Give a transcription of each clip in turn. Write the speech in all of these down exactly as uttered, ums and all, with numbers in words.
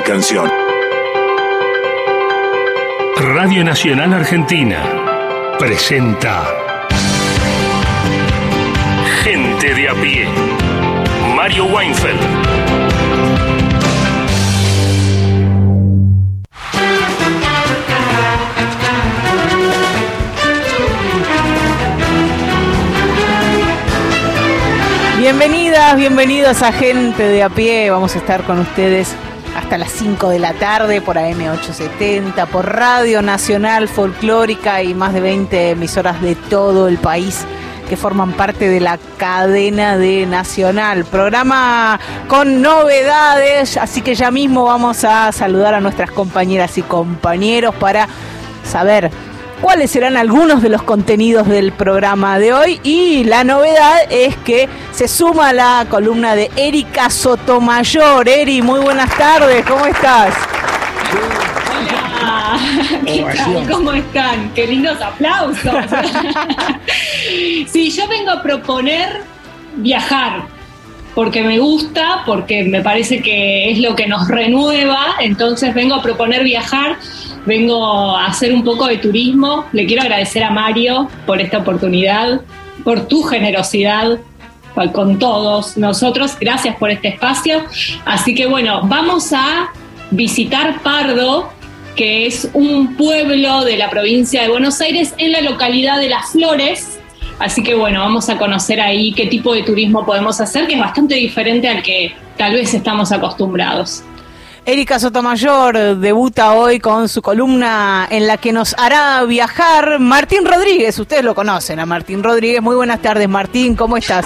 de canción. Radio Nacional Argentina presenta Gente de a pie. Mario Weinfeld. Bienvenidas, bienvenidos a Gente de a pie. Vamos a estar con ustedes hasta las cinco de la tarde por A M ochocientos setenta, por Radio Nacional Folclórica y más de veinte emisoras de todo el país que forman parte de la cadena de Nacional. Programa con novedades, así que ya mismo vamos a saludar a nuestras compañeras y compañeros para saber cuáles serán algunos de los contenidos del programa de hoy. Y la novedad es que se suma la columna de Erika Sotomayor. Eri, muy buenas tardes, ¿cómo estás? Hola, ¿qué tal? ¿Cómo están? Qué lindos aplausos. Sí, yo vengo a proponer viajar, porque me gusta, porque me parece que es lo que nos renueva, entonces vengo a proponer viajar. Vengo a hacer un poco de turismo. Le quiero agradecer a Mario por esta oportunidad, por tu generosidad con todos nosotros. Gracias por este espacio. Así que bueno, vamos a visitar Pardo, que es un pueblo de la provincia de Buenos Aires en la localidad de Las Flores. Así que bueno, vamos a conocer ahí qué tipo de turismo podemos hacer, que es bastante diferente al que tal vez estamos acostumbrados. Erika Sotomayor debuta hoy con su columna en la que nos hará viajar Martín Rodríguez. Ustedes lo conocen a Martín Rodríguez. Muy buenas tardes, Martín, ¿cómo estás?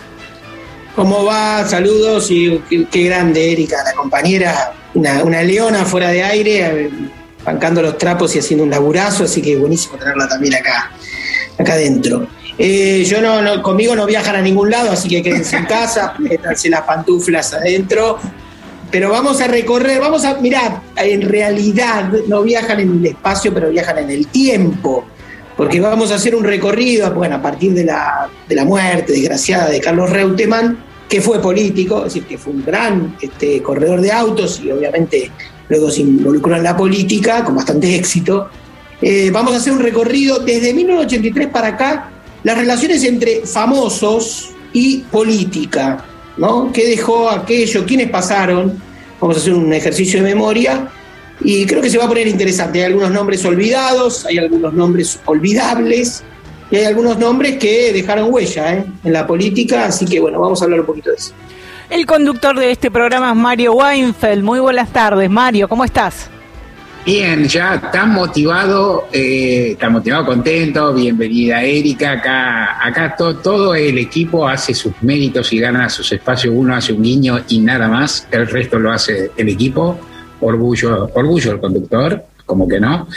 ¿Cómo va? Saludos y qué, qué grande, Erika, la compañera, una, una leona fuera de aire, bancando los trapos y haciendo un laburazo, así que buenísimo tenerla también acá, acá adentro. Eh, yo no, no, conmigo no viajan a ningún lado, así que quédense en casa, métanse las pantuflas adentro. Pero vamos a recorrer, vamos a, mirá, en realidad no viajan en el espacio, pero viajan en el tiempo, porque vamos a hacer un recorrido, bueno, a partir de la, de la muerte desgraciada de Carlos Reutemann, que fue político, es decir, que fue un gran este, corredor de autos y obviamente luego se involucró en la política con bastante éxito. Eh, vamos a hacer un recorrido desde mil novecientos ochenta y tres para acá, las relaciones entre famosos y política, ¿no? ¿Qué dejó aquello? ¿Quiénes pasaron? Vamos a hacer un ejercicio de memoria y creo que se va a poner interesante. Hay algunos nombres olvidados, hay algunos nombres olvidables y hay algunos nombres que dejaron huella ¿eh? en la política, así que bueno, vamos a hablar un poquito de eso. El conductor de este programa es Mario Weinfeld. Muy buenas tardes, Mario, ¿cómo estás? Bien, ya tan motivado, eh, tan motivado, contento. Bienvenida, Erika. Acá, acá to, todo el equipo hace sus méritos y gana sus espacios. Uno hace un guiño y nada más. El resto lo hace el equipo. Orgullo, orgullo del conductor, como que no.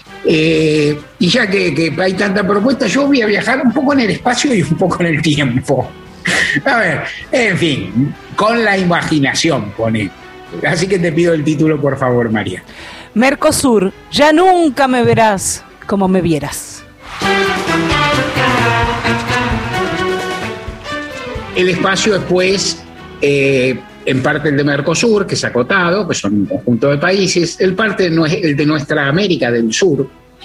Eh, y ya que, que hay tanta propuesta, yo voy a viajar un poco en el espacio y un poco en el tiempo. A ver, en fin, con la imaginación, pone. Así que te pido el título, por favor, María. Mercosur, ya nunca me verás como me vieras. El espacio es, pues, eh, en parte el de Mercosur, que es acotado, que son un conjunto de países, el parte no es el de nuestra América del Sur,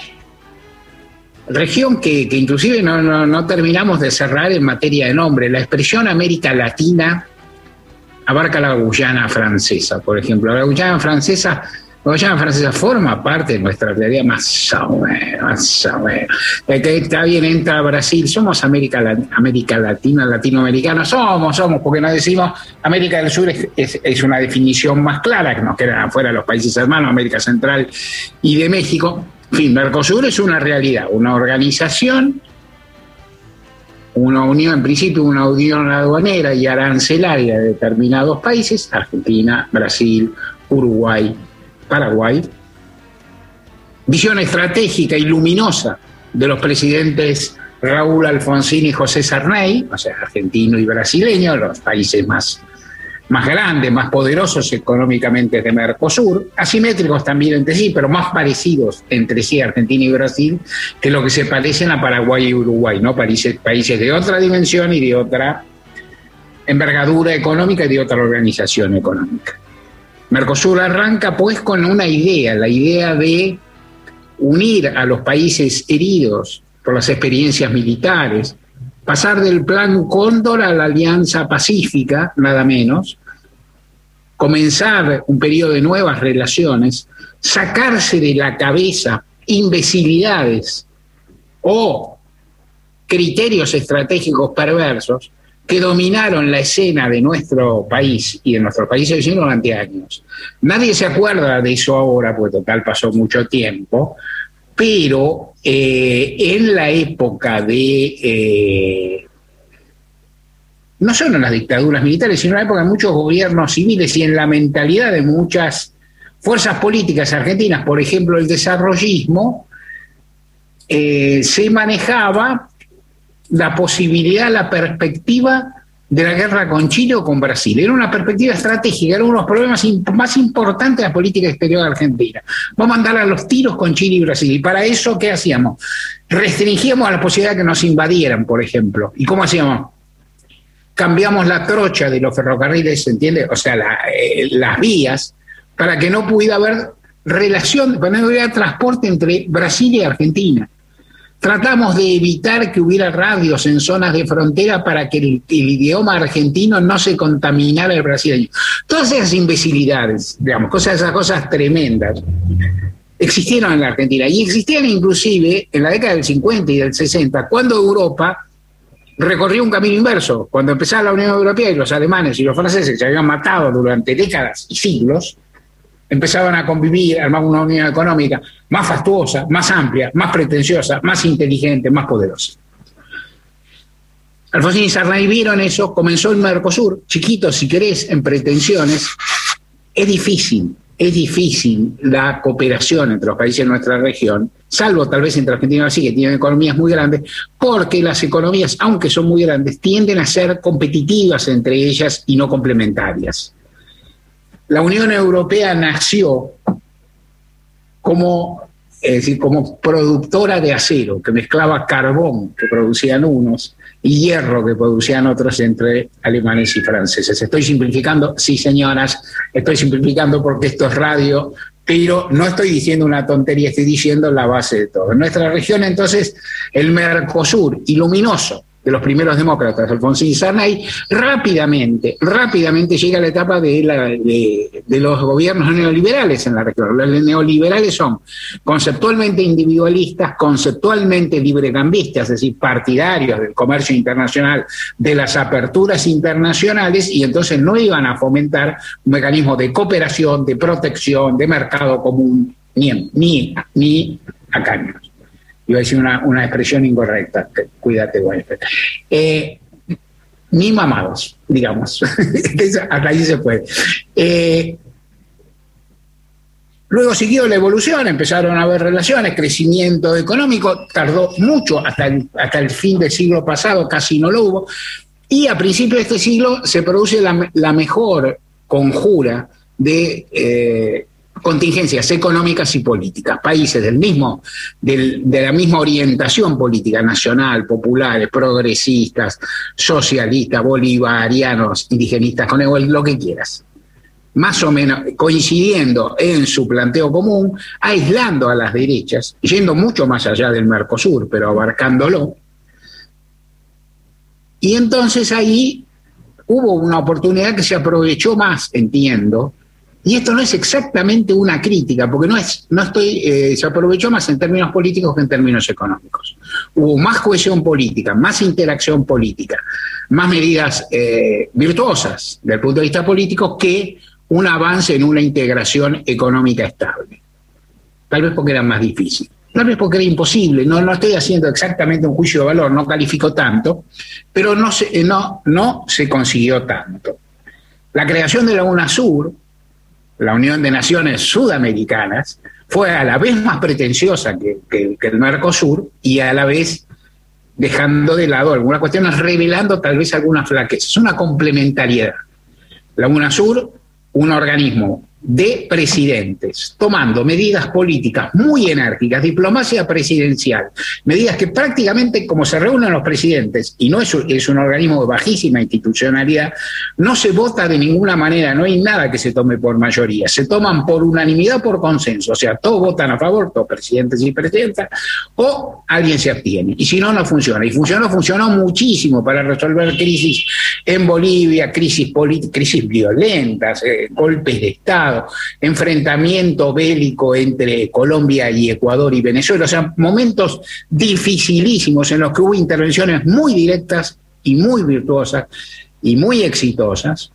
región que, que inclusive no, no, no terminamos de cerrar en materia de nombre. La expresión América Latina abarca la Guyana francesa, por ejemplo. La Guyana francesa La Guyana francesa forma parte de nuestra realidad, más o menos, más o menos. Que está bien, entra Brasil, somos América, América Latina, latinoamericana, somos, somos, porque nos decimos América del Sur es, es, es una definición más clara, que nos quedan afuera los países hermanos, América Central y de México. En fin, Mercosur es una realidad, una organización, una unión, en principio una unión aduanera y arancelaria de determinados países, Argentina, Brasil, Uruguay, Paraguay, visión estratégica y luminosa de los presidentes Raúl Alfonsín y José Sarney, o sea, argentino y brasileño, los países más, más grandes, más poderosos económicamente de Mercosur, asimétricos también entre sí, pero más parecidos entre sí, Argentina y Brasil, que lo que se parecen a Paraguay y Uruguay, ¿no? Países, países de otra dimensión y de otra envergadura económica y de otra organización económica. Mercosur arranca pues con una idea, la idea de unir a los países heridos por las experiencias militares, pasar del Plan Cóndor a la Alianza Pacífica, nada menos, comenzar un periodo de nuevas relaciones, sacarse de la cabeza imbecilidades o criterios estratégicos perversos que dominaron la escena de nuestro país y de nuestros países vecinos durante años. Nadie se acuerda de eso ahora, porque total pasó mucho tiempo, pero eh, en la época de, eh, no solo en las dictaduras militares, sino en la época de muchos gobiernos civiles y en la mentalidad de muchas fuerzas políticas argentinas, por ejemplo el desarrollismo, eh, se manejaba la posibilidad, la perspectiva de la guerra con Chile o con Brasil. Era una perspectiva estratégica, era uno de los problemas imp- más importantes de la política exterior de Argentina. Vamos a andar a los tiros con Chile y Brasil. Y para eso, ¿qué hacíamos? Restringíamos a la posibilidad de que nos invadieran, por ejemplo. ¿Y cómo hacíamos? Cambiamos la trocha de los ferrocarriles, ¿se entiende? O sea, la, eh, las vías, para que no pudiera haber relación, para que no hubiera transporte entre Brasil y Argentina. Tratamos de evitar que hubiera radios en zonas de frontera para que el, el idioma argentino no se contaminara el brasileño. Todas esas imbecilidades, digamos, cosas, esas cosas tremendas, existieron en la Argentina y existían inclusive en la década del cincuenta y del sesenta, cuando Europa recorrió un camino inverso. Cuando empezaba la Unión Europea y los alemanes y los franceses, que se habían matado durante décadas y siglos, empezaban a convivir, armaban una unión económica más fastuosa, más amplia, más pretenciosa, más inteligente, más poderosa. Alfonsín y Sarney vieron eso, comenzó el Mercosur, chiquito si querés, en pretensiones. Es difícil, es difícil la cooperación entre los países de nuestra región, salvo tal vez entre Argentina y Brasil, que tienen economías muy grandes, porque las economías, aunque son muy grandes, tienden a ser competitivas entre ellas y no complementarias. La Unión Europea nació como, es decir, como productora de acero, que mezclaba carbón, que producían unos, y hierro, que producían otros, entre alemanes y franceses. Estoy simplificando, sí señoras, estoy simplificando porque esto es radio, pero no estoy diciendo una tontería, estoy diciendo la base de todo. En nuestra región, entonces, el Mercosur, iluminoso, de los primeros demócratas, Alfonsín y Sarney, rápidamente, rápidamente llega la etapa de, la, de, de los gobiernos neoliberales en la región. Los neoliberales son conceptualmente individualistas, conceptualmente librecambistas, es decir, partidarios del comercio internacional, de las aperturas internacionales, y entonces no iban a fomentar un mecanismo de cooperación, de protección, de mercado común, ni, ni, ni a caños. Iba a decir una, una expresión incorrecta, cuídate, Weinfeld. Eh, ni mamados, digamos. Hasta ahí se puede. Eh, luego siguió la evolución, empezaron a haber relaciones, crecimiento económico, tardó mucho, hasta el, hasta el fin del siglo pasado casi no lo hubo, y a principios de este siglo se produce la, la mejor conjura de eh, contingencias económicas y políticas, países del mismo, del, de la misma orientación política, nacional, populares, progresistas, socialistas, bolivarianos, indigenistas, con el, lo que quieras, más o menos coincidiendo en su planteo común, aislando a las derechas, yendo mucho más allá del Mercosur, pero abarcándolo. Y entonces ahí hubo una oportunidad que se aprovechó más, entiendo. Y esto no es exactamente una crítica, porque no es, no estoy, eh, se aprovechó más en términos políticos que en términos económicos. Hubo más cohesión política, más interacción política, más medidas eh, virtuosas desde el punto de vista político que un avance en una integración económica estable. Tal vez porque era más difícil, tal vez porque era imposible. No, no estoy haciendo exactamente un juicio de valor, no califico tanto, pero no se, no, no se consiguió tanto. La creación de la UNASUR, la Unión de Naciones Sudamericanas, fue a la vez más pretenciosa que, que, que el Mercosur y a la vez dejando de lado algunas cuestiones, revelando tal vez algunas flaquezas. Es una complementariedad. La UNASUR, un organismo de presidentes, tomando medidas políticas muy enérgicas, diplomacia presidencial, medidas que prácticamente, como se reúnen los presidentes, y no es un, es un organismo de bajísima institucionalidad, no se vota de ninguna manera, no hay nada que se tome por mayoría, se toman por unanimidad, por consenso, o sea, todos votan a favor, todos presidentes y presidentas, o alguien se abstiene, y si no, no funciona, y funcionó, funcionó muchísimo para resolver crisis en Bolivia, crisis políticas, crisis violentas, eh, golpes de Estado, enfrentamiento bélico entre Colombia y Ecuador y Venezuela, o sea, momentos dificilísimos en los que hubo intervenciones muy directas y muy virtuosas y muy exitosas,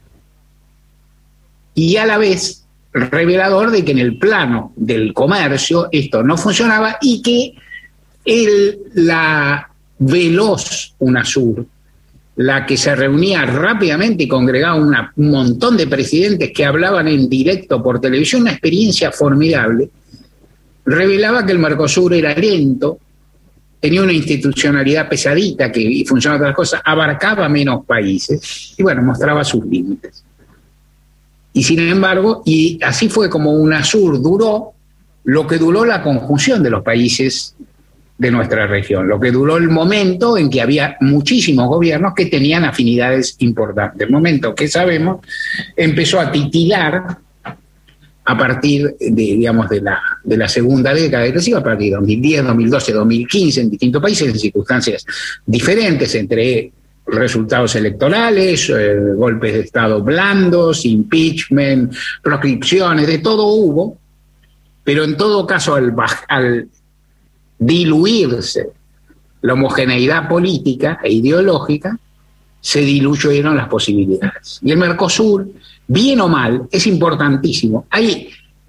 y a la vez revelador de que en el plano del comercio esto no funcionaba y que el, la veloz UNASUR, la que se reunía rápidamente y congregaba una, un montón de presidentes que hablaban en directo por televisión, una experiencia formidable, revelaba que el Mercosur era lento, tenía una institucionalidad pesadita que y funcionaba otras cosas, abarcaba menos países y bueno, mostraba sus límites. Y sin embargo, y así fue como UNASUR duró lo que duró la conjunción de los países de nuestra región, lo que duró el momento en que había muchísimos gobiernos que tenían afinidades importantes. El momento que sabemos empezó a titilar a partir de, digamos, de la, de la segunda década depresiva, a partir de dos mil diez, dos mil doce, dos mil quince, en distintos países, en circunstancias diferentes, entre resultados electorales, eh, golpes de Estado blandos, impeachment, proscripciones, de todo hubo, pero en todo caso al, al diluirse la homogeneidad política e ideológica, se diluyeron las posibilidades. Y el Mercosur, bien o mal, es importantísimo. Hay,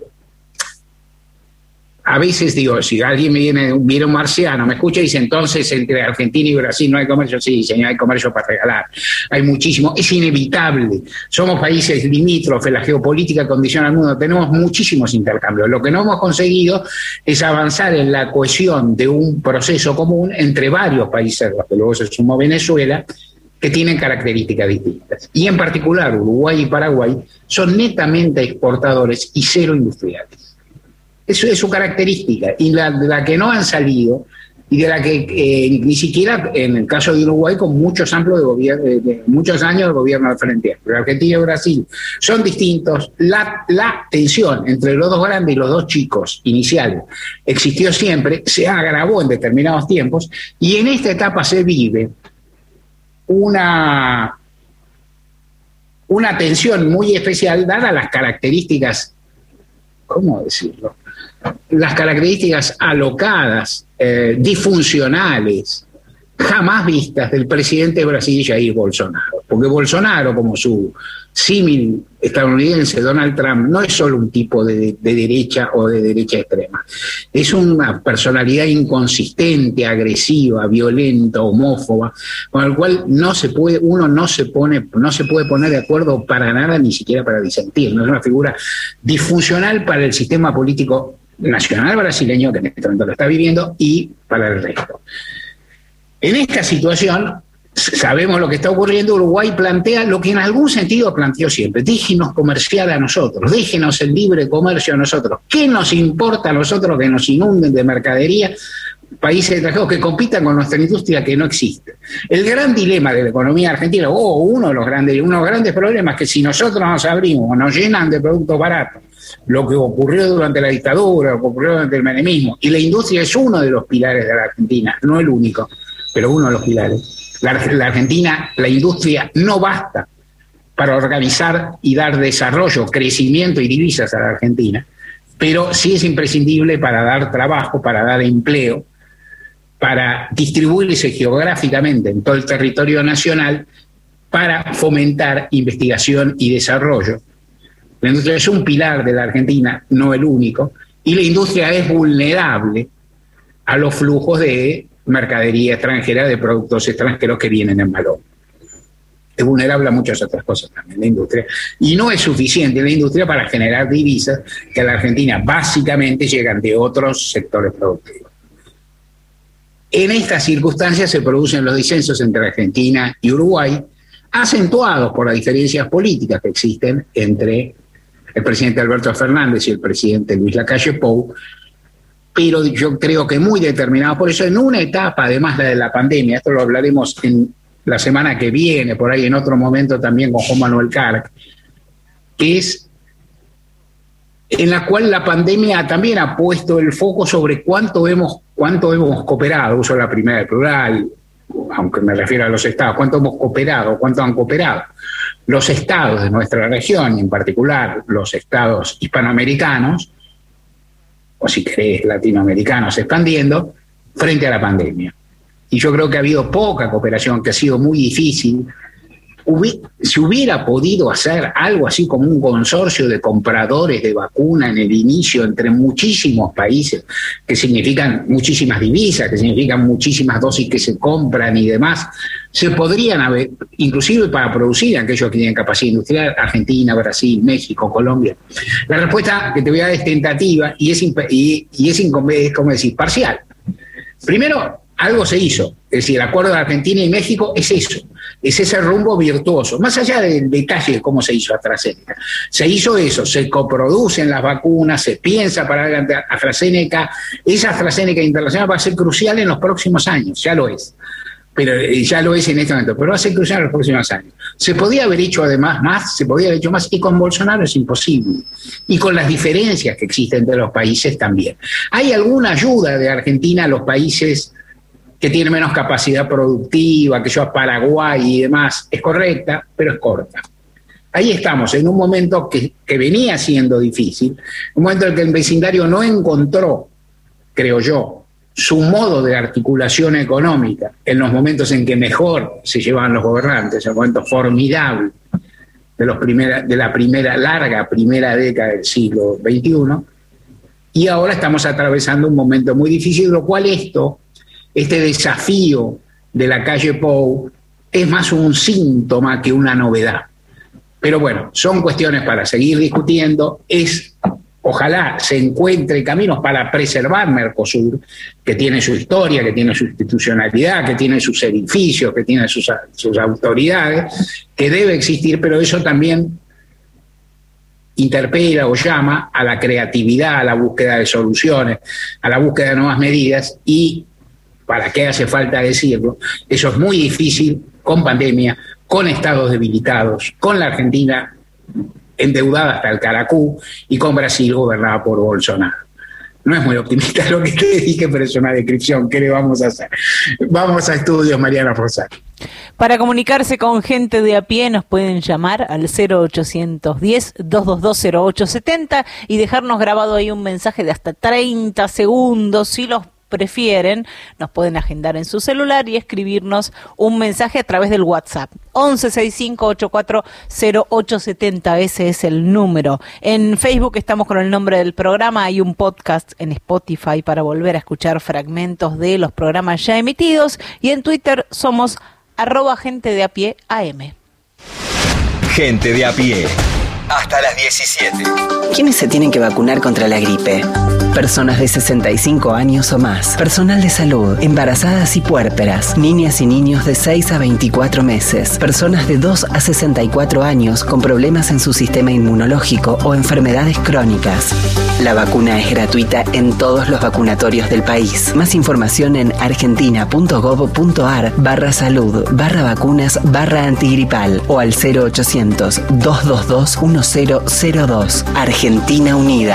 a veces digo, si alguien me viene, viene un marciano, me escucha y dice, entonces entre Argentina y Brasil no hay comercio. Sí, señor, hay comercio para regalar. Hay muchísimo, es inevitable. Somos países limítrofes, la geopolítica condiciona al mundo, tenemos muchísimos intercambios. Lo que no hemos conseguido es avanzar en la cohesión de un proceso común entre varios países, los que luego se sumó Venezuela, que tienen características distintas. Y en particular Uruguay y Paraguay son netamente exportadores y cero industriales. Eso es su característica, y la, de la que no han salido, y de la que eh, ni siquiera en el caso de Uruguay, con muchos amplios de gobierno, de, de muchos años de gobierno al frente, pero Argentina y Brasil son distintos. La, la tensión entre los dos grandes y los dos chicos iniciales existió siempre, se agravó en determinados tiempos, y en esta etapa se vive una, una tensión muy especial, dadas las características, ¿cómo decirlo? Las características alocadas, eh, disfuncionales, jamás vistas del presidente de Brasil, Jair Bolsonaro. Porque Bolsonaro, como su símil estadounidense, Donald Trump, no es solo un tipo de, de derecha o de derecha extrema. Es una personalidad inconsistente, agresiva, violenta, homófoba, con el cual no se puede, uno no se pone, no se puede poner de acuerdo para nada, ni siquiera para disentir. No es una figura disfuncional para el sistema político nacional brasileño, que en este momento lo está viviendo, y para el resto. En esta situación, sabemos lo que está ocurriendo. Uruguay plantea lo que en algún sentido planteó siempre: déjenos comerciar a nosotros, déjenos el libre comercio a nosotros. ¿Qué nos importa a nosotros que nos inunden de mercadería países extranjeros que compitan con nuestra industria que no existe? El gran dilema de la economía argentina, o uno de los grandes, uno de los grandes problemas, es que si nosotros nos abrimos o nos llenan de productos baratos, lo que ocurrió durante la dictadura, lo que ocurrió durante el menemismo, y la industria es uno de los pilares de la Argentina, no el único, pero uno de los pilares. La, la Argentina, la industria no basta para organizar y dar desarrollo, crecimiento y divisas a la Argentina, pero sí es imprescindible para dar trabajo, para dar empleo, para distribuirse geográficamente en todo el territorio nacional, para fomentar investigación y desarrollo. La industria es un pilar de la Argentina, no el único, y la industria es vulnerable a los flujos de mercadería extranjera, de productos extranjeros que vienen en valor. Es vulnerable a muchas otras cosas también la industria, y no es suficiente la industria para generar divisas que a la Argentina básicamente llegan de otros sectores productivos. En estas circunstancias se producen los disensos entre Argentina y Uruguay, acentuados por las diferencias políticas que existen entre el presidente Alberto Fernández y el presidente Luis Lacalle Pou, pero yo creo que muy determinados. Por eso, en una etapa, además la de la pandemia, esto lo hablaremos en la semana que viene, por ahí en otro momento también con Juan Manuel Carc, que es en la cual la pandemia también ha puesto el foco sobre cuánto hemos, cuánto hemos cooperado, uso la primera del plural, aunque me refiero a los estados, cuánto hemos cooperado, cuánto han cooperado los estados de nuestra región, y en particular los estados hispanoamericanos, o si querés latinoamericanos expandiendo, frente a la pandemia. Y yo creo que ha habido poca cooperación, que ha sido muy difícil. Hubi- si hubiera podido hacer algo así como un consorcio de compradores de vacuna en el inicio entre muchísimos países, que significan muchísimas divisas, que significan muchísimas dosis que se compran y demás, se podrían haber, inclusive para producir aquellos que tienen capacidad industrial, Argentina, Brasil, México, Colombia. La respuesta que te voy a dar es tentativa y es, imp- y, y es, incom- es como decir, parcial. Primero, algo se hizo, es decir, el acuerdo de Argentina y México es eso, es ese rumbo virtuoso, más allá del detalle de cómo se hizo AstraZeneca. Se hizo eso, se coproducen las vacunas, se piensa para adelante AstraZeneca, esa AstraZeneca internacional va a ser crucial en los próximos años, ya lo es, pero ya lo es en este momento, pero va a ser crucial en los próximos años. Se podía haber hecho además más, se podía haber hecho más, y con Bolsonaro es imposible, y con las diferencias que existen entre los países también. Hay alguna ayuda de Argentina a los países que tiene menos capacidad productiva, que yo Paraguay y demás, es correcta, pero es corta. Ahí estamos, en un momento que, que venía siendo difícil, un momento en el que el vecindario no encontró, creo yo, su modo de articulación económica en los momentos en que mejor se llevaban los gobernantes, el momento formidable de, los primera, de la primera, larga primera década del siglo veintiuno, y ahora estamos atravesando un momento muy difícil, lo cual esto, este desafío de Lacalle Pou es más un síntoma que una novedad. Pero bueno, son cuestiones para seguir discutiendo. Es, ojalá se encuentre caminos para preservar Mercosur, que tiene su historia, que tiene su institucionalidad, que tiene sus edificios, que tiene sus, sus autoridades, que debe existir, pero eso también interpela o llama a la creatividad, a la búsqueda de soluciones, a la búsqueda de nuevas medidas. Y ¿para qué hace falta decirlo? Eso es muy difícil con pandemia, con estados debilitados, con la Argentina endeudada hasta el caracú y con Brasil gobernada por Bolsonaro. No es muy optimista lo que te dije, pero es una descripción. ¿Qué le vamos a hacer? Vamos a estudios, Mariana Rosario. Para comunicarse con Gente de a Pie nos pueden llamar al cero ochocientos diez, doscientos veintidós, cero ocho setenta y dejarnos grabado ahí un mensaje de hasta treinta segundos. Si los prefieren, nos pueden agendar en su celular y escribirnos un mensaje a través del WhatsApp. once sesenta y cinco ochenta y cuatro cero ocho setenta, ese es el número. En Facebook estamos con el nombre del programa, hay un podcast en Spotify para volver a escuchar fragmentos de los programas ya emitidos, y en Twitter somos arroba Gente de a Pie A M. Gente de a Pie. Hasta las diecisiete. ¿Quiénes se tienen que vacunar contra la gripe? Personas de sesenta y cinco años o más, personal de salud, embarazadas y puérperas, niñas y niños de seis a veinticuatro meses, personas de dos a sesenta y cuatro años con problemas en su sistema inmunológico o enfermedades crónicas. La vacuna es gratuita en todos los vacunatorios del país. Más información en argentina.gov.ar barra salud, barra vacunas, barra antigripal o al cero ochocientos, doscientos veintidós, cero cero dos. Argentina Unida.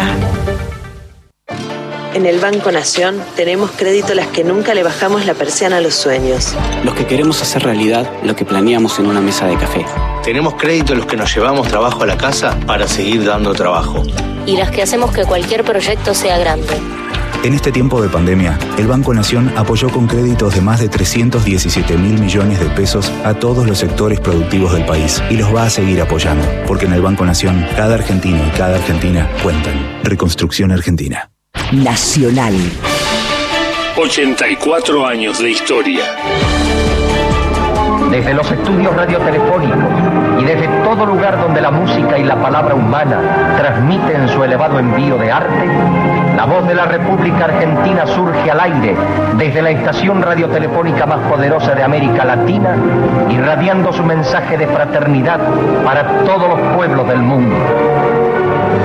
En el Banco Nación tenemos crédito a las que nunca le bajamos la persiana a los sueños. Los que queremos hacer realidad lo que planeamos en una mesa de café. Tenemos crédito a los que nos llevamos trabajo a la casa para seguir dando trabajo. Y los que hacemos que cualquier proyecto sea grande. En este tiempo de pandemia, el Banco Nación apoyó con créditos de más de trescientos diecisiete mil millones de pesos a todos los sectores productivos del país y los va a seguir apoyando, porque en el Banco Nación, cada argentino y cada argentina cuentan. Reconstrucción Argentina. Nacional. ochenta y cuatro años de historia. Desde los estudios radiotelefónicos y desde todo lugar donde la música y la palabra humana transmiten su elevado envío de arte, la voz de la República Argentina surge al aire desde la estación radiotelefónica más poderosa de América Latina, irradiando su mensaje de fraternidad para todos los pueblos del mundo.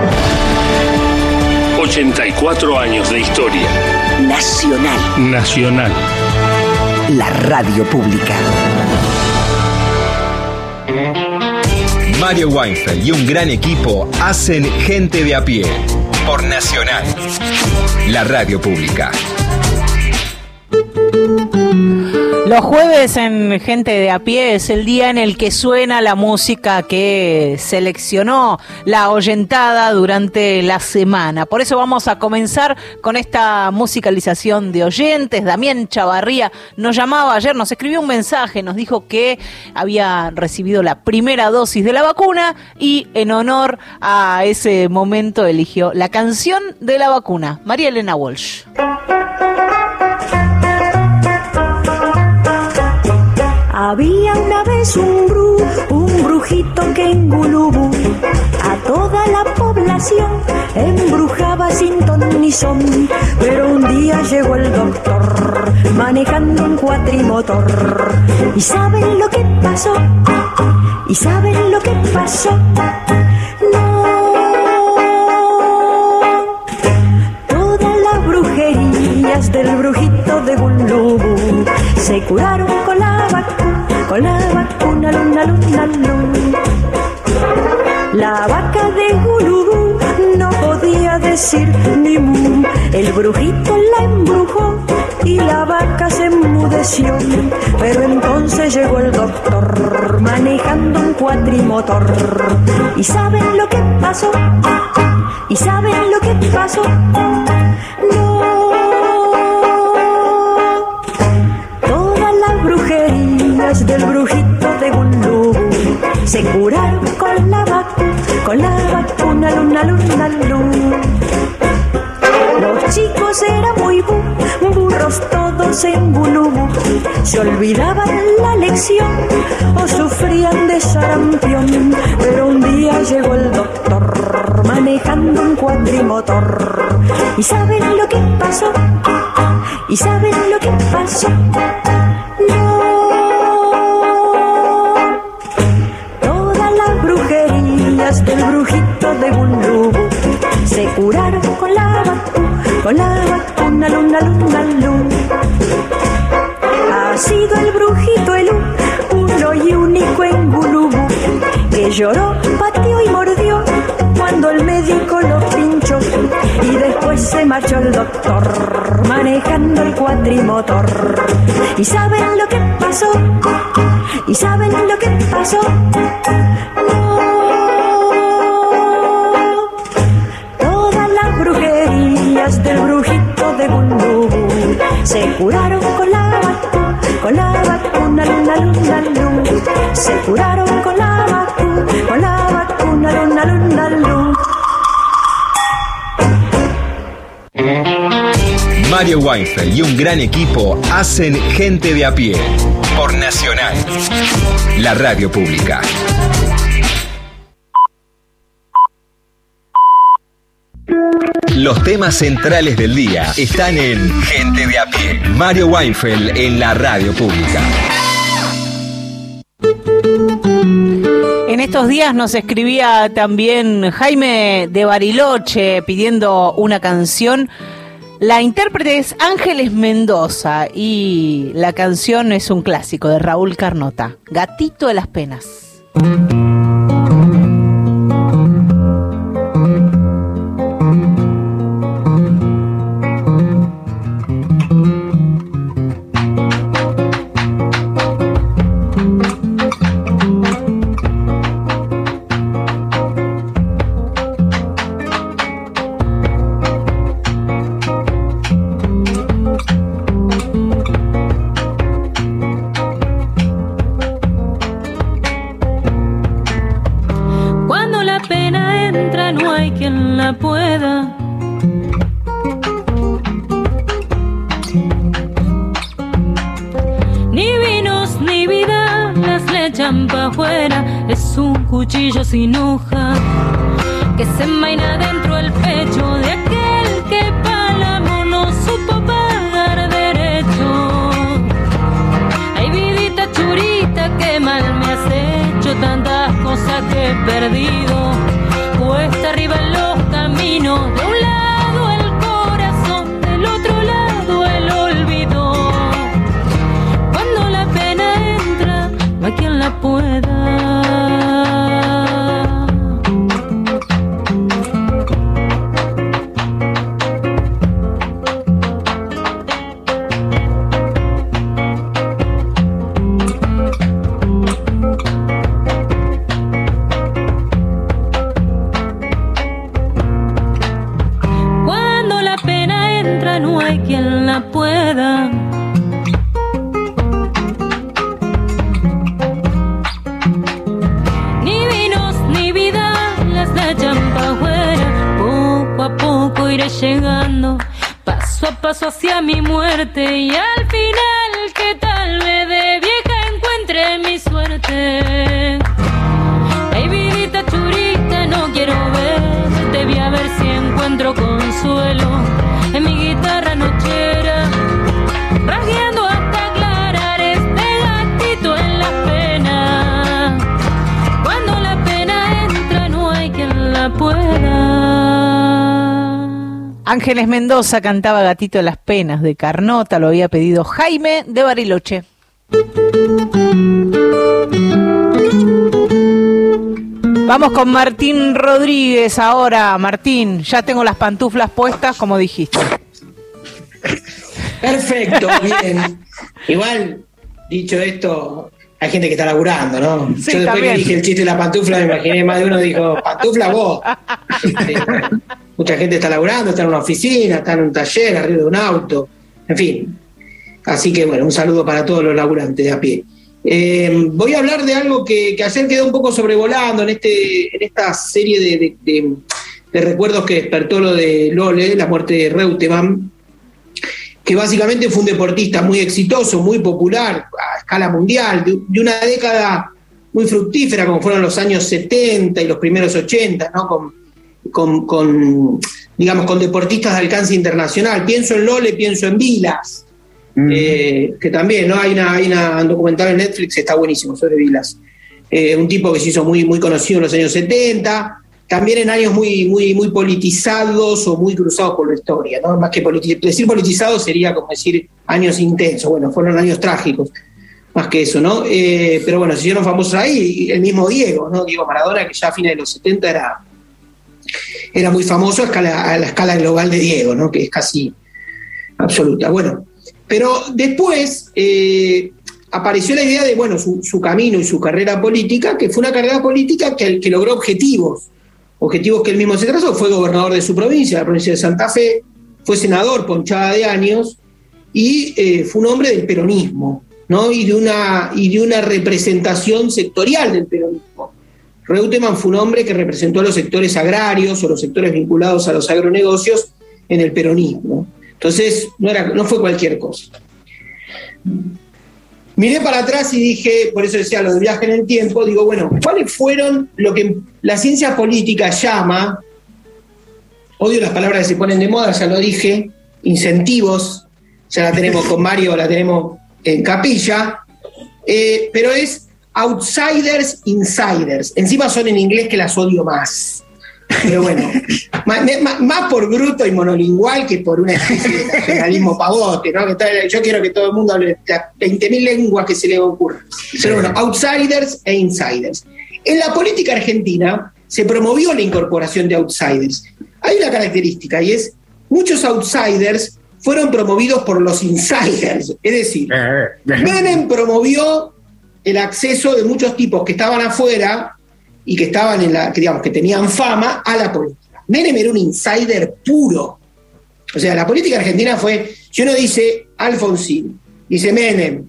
ochenta y cuatro años de historia. Nacional. Nacional. La radio pública. Mario Weinfeld y un gran equipo hacen Gente de a Pie por Nacional, la radio pública. Los jueves en Gente de a Pie es el día en el que suena la música que seleccionó la oyentada durante la semana. Por eso vamos a comenzar con esta musicalización de oyentes. Damián Chavarría nos llamaba ayer, nos escribió un mensaje, nos dijo que había recibido la primera dosis de la vacuna y en honor a ese momento eligió la canción de la vacuna, María Elena Walsh. Había una vez un bru, un brujito que en Gulubú a toda la población embrujaba sin ton ni son. Pero un día llegó el doctor manejando un cuatrimotor. ¿Y saben lo que pasó? ¿Y saben lo que pasó? No. Todas las brujerías del brujito de Gulubú se curaron con la vacuna, con la vacuna, luna, luna, luna. La vaca de Gulubú no podía decir ni mu. El brujito la embrujó y la vaca se enmudeció. Pero entonces llegó el doctor manejando un cuatrimotor. ¿Y saben lo que pasó? ¿Y saben lo que pasó? No. Del brujito de Gulubú se curaron con la vacuna, con la vacuna, luna, luna, luna. Los chicos eran muy bu- burros todos en Gulubú, se olvidaban la lección o sufrían de sarampión. Pero un día llegó el doctor manejando un cuatrimotor. ¿Y saben lo que pasó? ¿Y saben lo que pasó? No. Del brujito de Gulubú se curaron con la vacuna, con la vacuna, luna, luna, luna. Ha sido el brujito el uno y único en Gulubú que lloró, pateó y mordió cuando el médico lo pinchó. Y después se marchó el doctor manejando el cuatrimotor. ¿Y saben lo que pasó? ¿Y saben lo que pasó? No. Del brujito de Gulubú se curaron con la vacuna, con la vacuna, luna, luna, luna. Se curaron con la vacuna, con la vacuna, luna, luna, luna. Mario Weinfeld y un gran equipo hacen Gente de a Pie por Nacional, la radio pública. Los temas centrales del día están en Gente de a Pie. Mario Weinfeld en la radio pública. En estos días nos escribía también Jaime de Bariloche pidiendo una canción. La intérprete es Ángeles Mendoza y la canción es un clásico de Raúl Carnota, Gatito de las Penas. Pueda. Ni vinos ni vida las le echan pa' afuera. Es un cuchillo sin hoja que se envaina dentro del pecho de aquel que pálamo no supo pagar derecho. Ay, vidita churita, que mal me has hecho, tantas cosas que he perdido. Cuesta arriba en los caminos, de un lado entra no hay quien la pueda. Ni vinos ni vida las de Champahuera, poco a poco iré llegando, paso a paso hacia mi muerte, y al final que tal vez de vieja encuentre mi suerte. Ay, vidita churita, no quiero verte, voy a ver si encuentro consuelo en mi guitarra nochera, rasgueando hasta aclarar este gatito en la pena. Cuando la pena entra no hay quien la pueda. Ángeles Mendoza cantaba Gatito en las penas de Carnota, lo había pedido Jaime de Bariloche. Vamos con Martín Rodríguez ahora. Martín, ya tengo las pantuflas puestas como dijiste. Perfecto, bien. Igual, dicho esto, hay gente que está laburando, ¿no? Sí, yo después también. que dije el chiste de la pantufla, me imaginé más de uno dijo, pantufla vos. Este, mucha gente está laburando, está en una oficina, está en un taller, arriba de un auto, en fin. Así que bueno, un saludo para todos los laburantes de a pie. Eh, voy a hablar de algo que, que ayer quedó un poco sobrevolando en este en esta serie de, de, de, de recuerdos que despertó lo de Lole, la muerte de Reutemann, que básicamente fue un deportista muy exitoso, muy popular a escala mundial, de, de una década muy fructífera como fueron los años setenta y los primeros ochenta, ¿no? Con, con, con digamos con deportistas de alcance internacional. Pienso en Lole, pienso en Vilas. Mm. Eh, que también, ¿no? Hay, una, hay una, un documental en Netflix, está buenísimo, sobre Vilas. Eh, un tipo que se hizo muy, muy conocido en los años setenta, también en años muy, muy, muy politizados o muy cruzados por la historia, ¿no? Más que politi- decir politizado sería como decir años intensos, bueno, fueron años trágicos, más que eso, ¿no? Eh, pero bueno, se hicieron famosos ahí, el mismo Diego, ¿no? Diego Maradona, que ya a fines de los setenta era, era muy famoso a, escala, a la escala global de Diego, ¿no? Que es casi absoluta. Bueno, pero después eh, apareció la idea de, bueno, su, su camino y su carrera política, que fue una carrera política que, que logró objetivos, objetivos que él mismo se trazó. Fue gobernador de su provincia, la provincia de Santa Fe, fue senador por hinchada de años y eh, fue un hombre del peronismo, ¿no? Y de una, y de una representación sectorial del peronismo. Reutemann fue un hombre que representó a los sectores agrarios o los sectores vinculados a los agronegocios en el peronismo. Entonces, no, era, no fue cualquier cosa. Miré para atrás y dije, por eso decía lo de viaje en el tiempo, digo, bueno, ¿cuáles fueron lo que la ciencia política llama, odio las palabras que se ponen de moda, ya lo dije, incentivos, ya la tenemos con Mario, la tenemos en capilla, eh, pero es outsiders, insiders. Encima son en inglés que las odio más. Pero bueno, más, más, más por bruto y monolingual que por una especie de nacionalismo pavote, ¿no? Que está, yo quiero que todo el mundo hable las veinte mil lenguas que se le ocurran. Pero bueno, outsiders e insiders. En la política argentina se promovió la incorporación de outsiders. Hay una característica y es, muchos outsiders fueron promovidos por los insiders. Es decir, Menem promovió el acceso de muchos tipos que estaban afuera y que estaban en la, que digamos, que tenían fama a la política. Menem era un insider puro. O sea, la política argentina fue, si uno dice Alfonsín, dice Menem,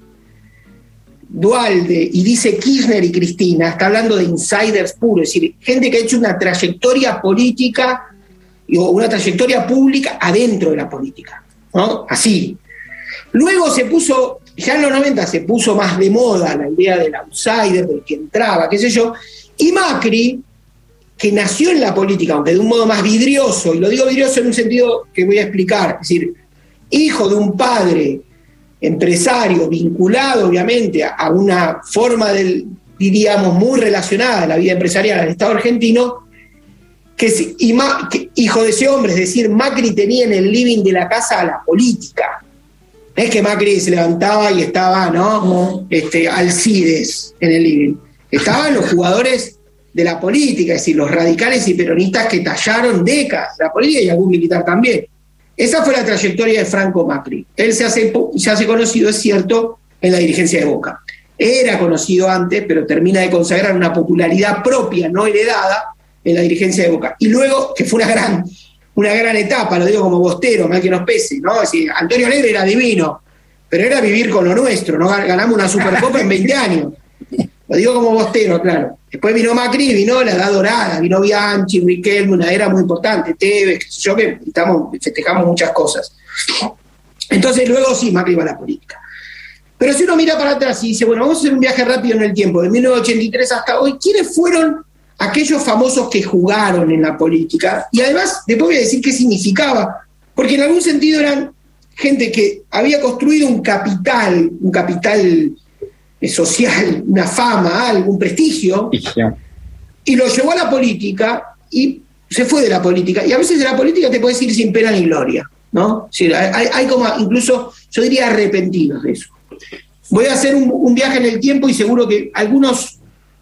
Duhalde y dice Kirchner y Cristina, está hablando de insiders puros, es decir, gente que ha hecho una trayectoria política o una trayectoria pública adentro de la política, ¿no? Así. Luego se puso, ya en los noventa se puso más de moda la idea del outsider, del que entraba, qué sé yo. Y Macri, que nació en la política, aunque de un modo más vidrioso, y lo digo vidrioso en un sentido que voy a explicar, es decir, hijo de un padre empresario, vinculado obviamente a una forma del, diríamos, muy relacionada a la vida empresarial del Estado argentino, que, y Ma, que hijo de ese hombre, es decir, Macri tenía en el living de la casa a la política. No es que Macri se levantaba y estaba, ¿no? Este, Alcides en el living. Estaban los jugadores de la política, es decir, los radicales y peronistas que tallaron décadas la política y algún militar también. Esa fue la trayectoria de Franco Macri. Él se hace, se hace conocido, es cierto, en la dirigencia de Boca. Era conocido antes, pero termina de consagrar una popularidad propia, no heredada, en la dirigencia de Boca. Y luego, que fue una gran, una gran etapa, lo digo como bostero, mal que nos pese, ¿no? Es decir, Antonio Negri era divino, pero era vivir con lo nuestro, ¿no? Ganamos una Supercopa en veinte años. Lo digo como bostero, claro. Después vino Macri, vino la edad dorada, vino Bianchi, Riquelme, una era muy importante, Tevez, qué sé yo, que estamos, festejamos muchas cosas. Entonces luego sí, Macri va a la política. Pero si uno mira para atrás y dice, bueno, vamos a hacer un viaje rápido en el tiempo, de mil novecientos ochenta y tres hasta hoy, ¿quiénes fueron aquellos famosos que jugaron en la política? Y además, después voy a decir qué significaba, porque en algún sentido eran gente que había construido un capital, un capital social, una fama, algo, un prestigio, y lo llevó a la política y se fue de la política. Y a veces de la política te puedes ir sin pena ni gloria, ¿no? Sí, hay, hay como, incluso, yo diría arrepentidos de eso. Voy a hacer un, un viaje en el tiempo y seguro que algunos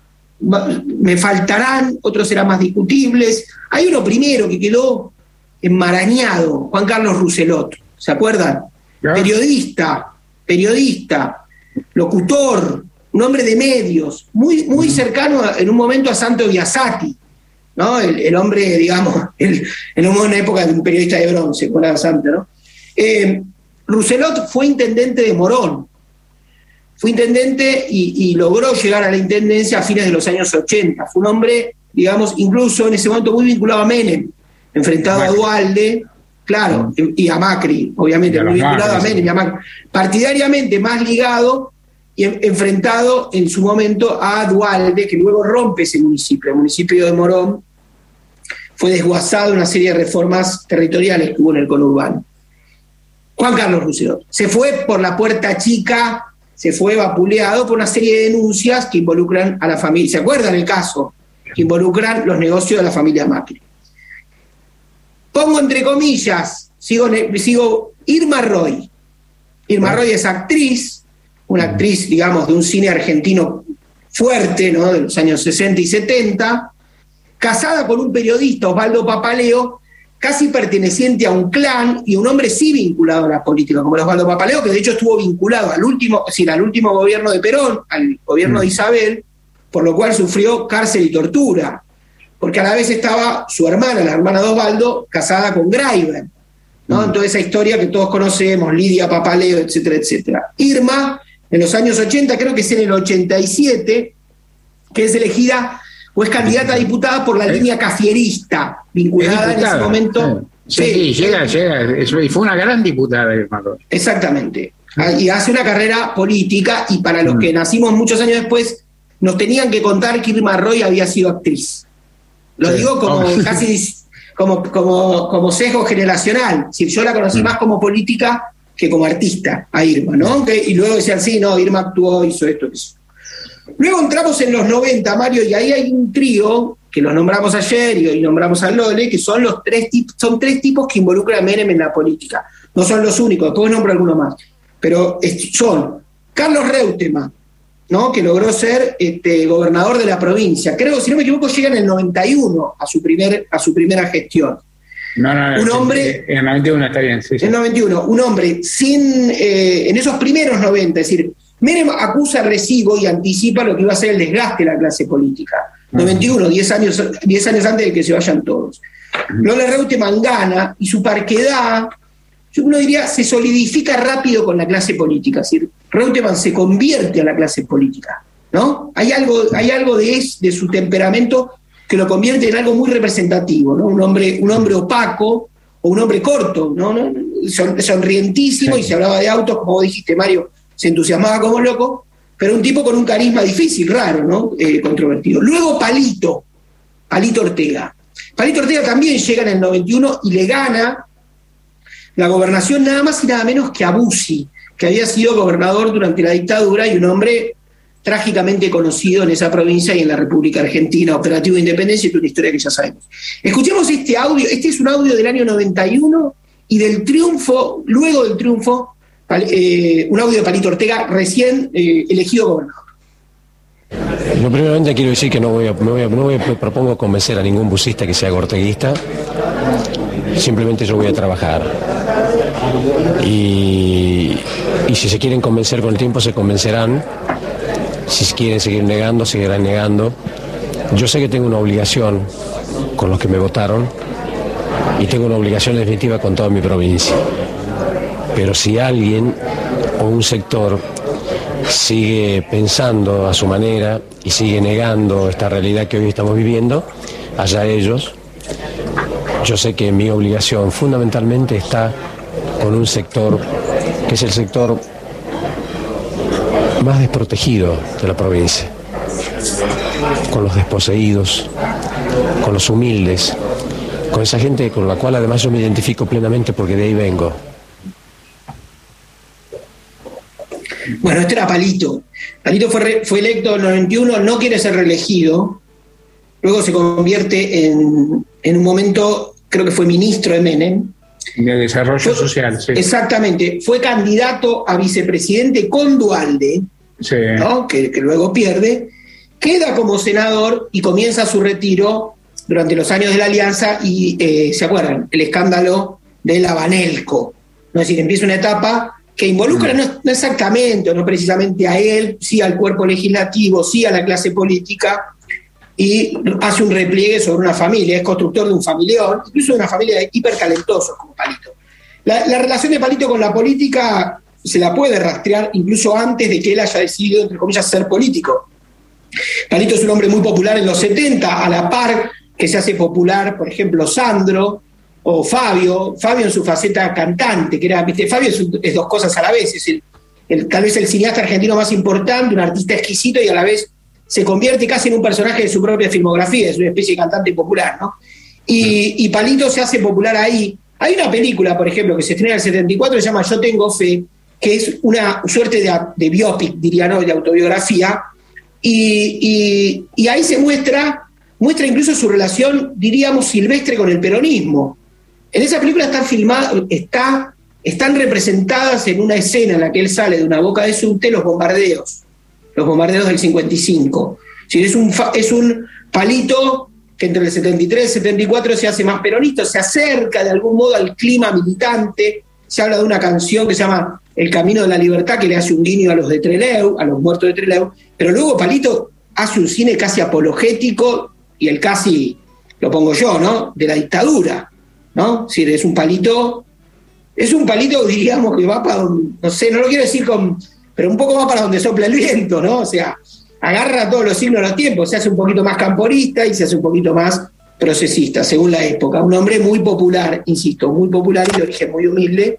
me faltarán, otros serán más discutibles. Hay uno primero que quedó enmarañado, Juan Carlos Rousselot, ¿se acuerdan? ¿Ya? Periodista, periodista, locutor, un hombre de medios, muy, muy cercano a, en un momento a Santo Biasati, ¿no? El, el hombre, digamos, el, en una época de un periodista de bronce, con la Santo, ¿no? Eh, Rousselot fue intendente de Morón, fue intendente y, y logró llegar a la intendencia a fines de los años ochenta. Fue un hombre, digamos, incluso en ese momento muy vinculado a Menem, enfrentado Macri. a Duhalde, claro, y a Macri, obviamente, muy vinculado Macri, a Menem y a Macri. Partidariamente más ligado y en, enfrentado en su momento a Duhalde, que luego rompe ese municipio. El municipio de Morón fue desguazado en una serie de reformas territoriales que hubo en el conurbano. Juan Carlos Rousselot se fue por la puerta chica, se fue vapuleado por una serie de denuncias que involucran a la familia. ¿Se acuerdan el caso? Que involucran los negocios de la familia Macri. Pongo entre comillas, sigo, sigo Irma Roy. Irma Roy es actriz, una actriz, digamos, de un cine argentino fuerte, ¿no? De los años sesenta y setenta, casada con un periodista, Osvaldo Papaleo, casi perteneciente a un clan y un hombre sí vinculado a la política, como el Osvaldo Papaleo, que de hecho estuvo vinculado al último, es decir, al último gobierno de Perón, al gobierno de Isabel, por lo cual sufrió cárcel y tortura, porque a la vez estaba su hermana, la hermana de Osvaldo, casada con Graiber, ¿no? En toda esa historia que todos conocemos, Lidia Papaleo, etcétera, etcétera. Irma, en los años ochenta, creo que es en el ochenta y siete, que es elegida o es candidata a diputada por la línea cafierista, vinculada en ese momento. Sí, sí, sí, llega, llega, y fue una gran diputada. Exactamente. Y hace una carrera política, y para los mm. que nacimos muchos años después, nos tenían que contar que Irma Roy había sido actriz. Lo sí. digo como oh. casi como, como, como sesgo generacional. Si yo la conocí mm. más como política que como artista, a Irma, ¿no? Que, y luego decían, sí, no, Irma actuó, hizo esto, eso. Luego entramos en los noventa, Mario, y ahí hay un trío, que los nombramos ayer y hoy nombramos al Lole, que son los tres tipos, son tres tipos que involucran a Menem en la política. No son los únicos, después nombro alguno más. Pero son Carlos Reutemann, ¿no? Que logró ser este, gobernador de la provincia. Creo, si no me equivoco, llega en el noventa y uno a su, primer, a su primera gestión. No, no, no. Un hombre, en el noventa y uno está bien, sí, sí. En el noventa y uno, un hombre sin, eh, en esos primeros noventa, es decir, Menem acusa recibo y anticipa lo que iba a ser el desgaste de la clase política. Uh-huh. noventa y uno, diez años, diez años antes de que se vayan todos. Uh-huh. Lola Reutemann gana y su parquedad, yo uno diría, se solidifica rápido con la clase política. Es decir, Reutemann se convierte a la clase política, ¿no? Hay algo, hay algo de, es, de su temperamento que lo convierte en algo muy representativo, ¿no? Un hombre, un hombre opaco o un hombre corto, ¿no? Son, sonrientísimo, sí. Y se hablaba de autos, como vos dijiste, Mario, se entusiasmaba como loco, pero un tipo con un carisma difícil, raro, ¿no? Eh, controvertido. Luego Palito, Palito Ortega. Palito Ortega también llega en el noventa y uno y le gana la gobernación nada más y nada menos que a Bussi, que había sido gobernador durante la dictadura y un hombre trágicamente conocido en esa provincia y en la República Argentina, operativo de independencia, y una historia que ya sabemos. Escuchemos este audio, este es un audio del año noventa y uno y del triunfo, luego del triunfo, Eh, un audio de Palito Ortega, recién eh, elegido gobernador. Lo primeramente quiero decir que no voy a, no voy a, no voy a propongo convencer a ningún busista que sea orteguista, simplemente yo voy a trabajar. Y, y si se quieren convencer con el tiempo, se convencerán. Si quieren seguir negando, seguirán negando. Yo sé que tengo una obligación con los que me votaron, y tengo una obligación definitiva con toda mi provincia. Pero si alguien o un sector sigue pensando a su manera y sigue negando esta realidad que hoy estamos viviendo, allá ellos. Yo sé que mi obligación fundamentalmente está con un sector que es el sector más desprotegido de la provincia, con los desposeídos, con los humildes, con esa gente con la cual además yo me identifico plenamente porque de ahí vengo. Bueno, este era Palito. Palito fue, re, fue electo en el noventa y uno, no quiere ser reelegido, luego se convierte en, en un momento, creo que fue ministro de Menem. De Desarrollo fue, Social, sí. Exactamente, fue candidato a vicepresidente con Duhalde, sí. ¿no? que, que luego pierde, queda como senador y comienza su retiro durante los años de la Alianza y, eh, ¿se acuerdan? El escándalo de la Banelco. ¿No? Es decir, empieza una etapa que involucra no, no exactamente, no precisamente a él, sí al cuerpo legislativo, sí a la clase política, y hace un repliegue sobre una familia, es constructor de un familión, incluso de una familia de hipertalentosos como Palito. La, la relación de Palito con la política se la puede rastrear incluso antes de que él haya decidido, entre comillas, ser político. Palito es un hombre muy popular en los setenta, a la par que se hace popular, por ejemplo, Sandro o Fabio, Fabio en su faceta cantante, que era, ¿viste? Fabio es, es dos cosas a la vez, es el, el, tal vez el cineasta argentino más importante, un artista exquisito y a la vez se convierte casi en un personaje de su propia filmografía, es una especie de cantante popular, ¿no? Y, y Palito se hace popular ahí. Hay una película, por ejemplo, que se estrena en el setenta y cuatro, que se llama Yo tengo fe, que es una suerte de, de biopic, diría, ¿no? De autobiografía, y, y, y ahí se muestra, muestra incluso su relación, diríamos, silvestre con el peronismo. En esa película están filmadas, está, están representadas en una escena en la que él sale de una boca de subte los bombardeos, los bombardeos del cincuenta y cinco. Sí, es, un, es un Palito que entre el setenta y tres y el setenta y cuatro se hace más peronista, se acerca de algún modo al clima militante. Se habla de una canción que se llama El Camino de la Libertad, que le hace un guiño a los de Trelew, a los muertos de Trelew, pero luego Palito hace un cine casi apologético, y el casi, lo pongo yo, ¿no?, de la dictadura, ¿no? Es decir, es un Palito, es un Palito, diríamos, que va para donde, no sé, no lo quiero decir con, pero un poco va para donde sopla el viento, ¿no? O sea, agarra todos los signos de los tiempos, se hace un poquito más camporista y se hace un poquito más procesista, según la época. Un hombre muy popular, insisto, muy popular y de origen muy humilde,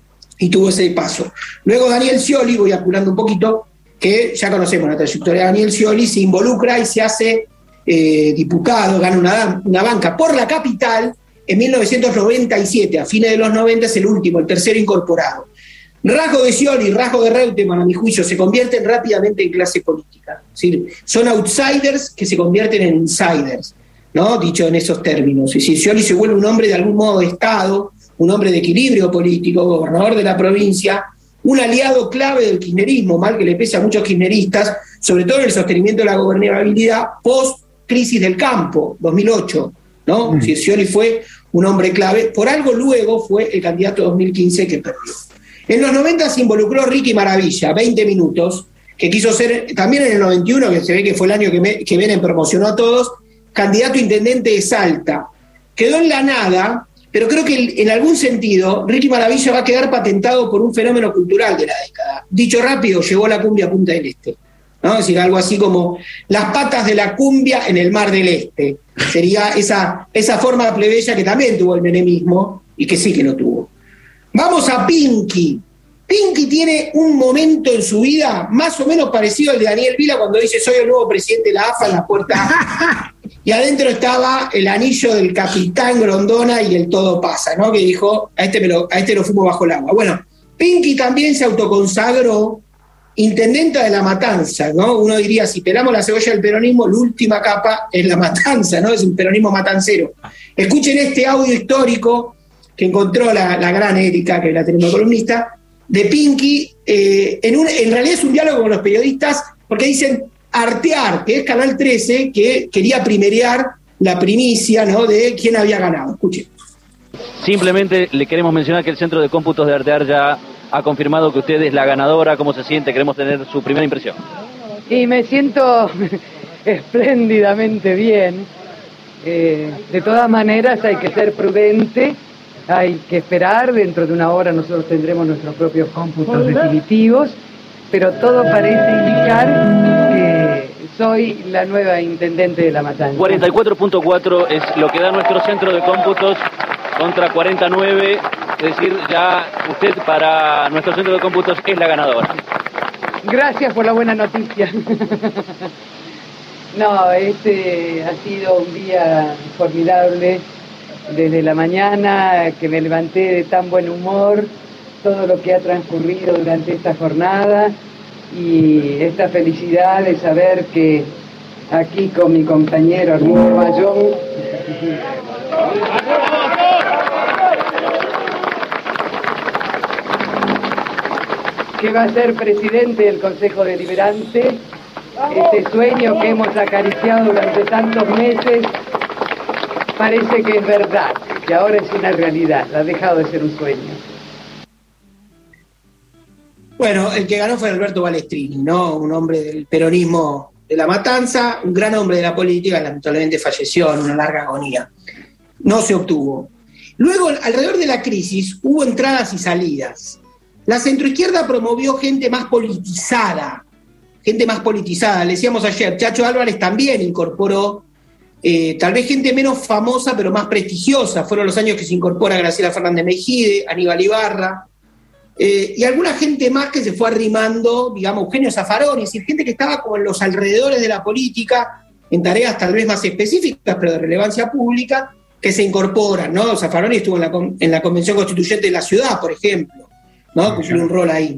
y tuvo ese paso. Luego Daniel Scioli, voy apurando un poquito, que ya conocemos la trayectoria de Daniel Scioli, se involucra y se hace eh, diputado, gana una, una banca por la capital en mil novecientos noventa y siete, a fines de los noventa es el último, el tercero incorporado. Rasgo de Scioli, rasgo de Reutemann, a mi juicio, se convierten rápidamente en clase política. Es decir, son outsiders que se convierten en insiders, ¿no? Dicho en esos términos. Es decir, Scioli se vuelve un hombre de algún modo de Estado, un hombre de equilibrio político, gobernador de la provincia, un aliado clave del kirchnerismo, mal que le pese a muchos kirchneristas, sobre todo en el sostenimiento de la gobernabilidad post-crisis del campo, dos mil ocho, ¿no? Mm. Si Scioli fue un hombre clave, por algo luego fue el candidato dos mil quince que perdió. En los noventa se involucró Ricky Maravilla, veinte minutos, que quiso ser, también en el noventa y uno, que se ve que fue el año que, me, que Menem promocionó a todos, candidato a intendente de Salta. Quedó en la nada, pero creo que en algún sentido Ricky Maravilla va a quedar patentado por un fenómeno cultural de la década. Dicho rápido, llevó la cumbia a Punta del Este, ¿no? Es decir, algo así como las patas de la cumbia en el Mar del Este. Sería esa, esa forma plebeya que también tuvo el menemismo y que sí que lo tuvo. Vamos a Pinky. Pinky tiene un momento en su vida más o menos parecido al de Daniel Vila cuando dice soy el nuevo presidente de la A F A en la puerta. Y adentro estaba el anillo del capitán Grondona y el todo pasa, ¿no? Que dijo, a este, me lo, a este lo fumo bajo el agua. Bueno, Pinky también se autoconsagró intendenta de La Matanza, ¿no? Uno diría, si pelamos la cebolla del peronismo, la última capa es La Matanza, ¿no? Es un peronismo matancero. Escuchen este audio histórico que encontró la, la gran Erika, que es la tenemos columnista, de Pinky, eh, en, un, en realidad es un diálogo con los periodistas, porque dicen Artear, que es Canal trece, que quería primerear la primicia, ¿no?, de quién había ganado. Escuchen. Simplemente le queremos mencionar que el Centro de Cómputos de Artear ya ha confirmado que usted es la ganadora. ¿Cómo se siente? Queremos tener su primera impresión. Y me siento espléndidamente bien. Eh, de todas maneras hay que ser prudente, hay que esperar, dentro de una hora nosotros tendremos nuestros propios cómputos definitivos, pero todo parece indicar que soy la nueva intendente de La Matanza. cuarenta y cuatro punto cuatro es lo que da nuestro centro de cómputos contra cuarenta y nueve, es decir, ya usted para nuestro centro de cómputos es la ganadora. Gracias por la buena noticia. No, este ha sido un día formidable. Desde la mañana que me levanté de tan buen humor, todo lo que ha transcurrido durante esta jornada y esta felicidad de saber que aquí con mi compañero Armando Bayón que va a ser presidente del Consejo Deliberante, este sueño que hemos acariciado durante tantos meses parece que es verdad, que ahora es una realidad, ha dejado de ser un sueño. Bueno, el que ganó fue Alberto Balestrini, ¿no? Un hombre del peronismo de La Matanza, un gran hombre de la política, lamentablemente falleció en una larga agonía. No se obtuvo. Luego, alrededor de la crisis, hubo entradas y salidas. La centroizquierda promovió gente más politizada, gente más politizada. Le decíamos ayer, Chacho Álvarez también incorporó Eh, tal vez gente menos famosa, pero más prestigiosa. Fueron los años que se incorpora Graciela Fernández Mejide, Aníbal Ibarra, eh, y alguna gente más que se fue arrimando, digamos, Eugenio Zaffaroni, es decir, gente que estaba como en los alrededores de la política, en tareas tal vez más específicas, pero de relevancia pública, que se incorporan, ¿no? Zaffaroni estuvo en la, en la Convención Constituyente de la Ciudad, por ejemplo, ¿no? Cumplió un rol ahí.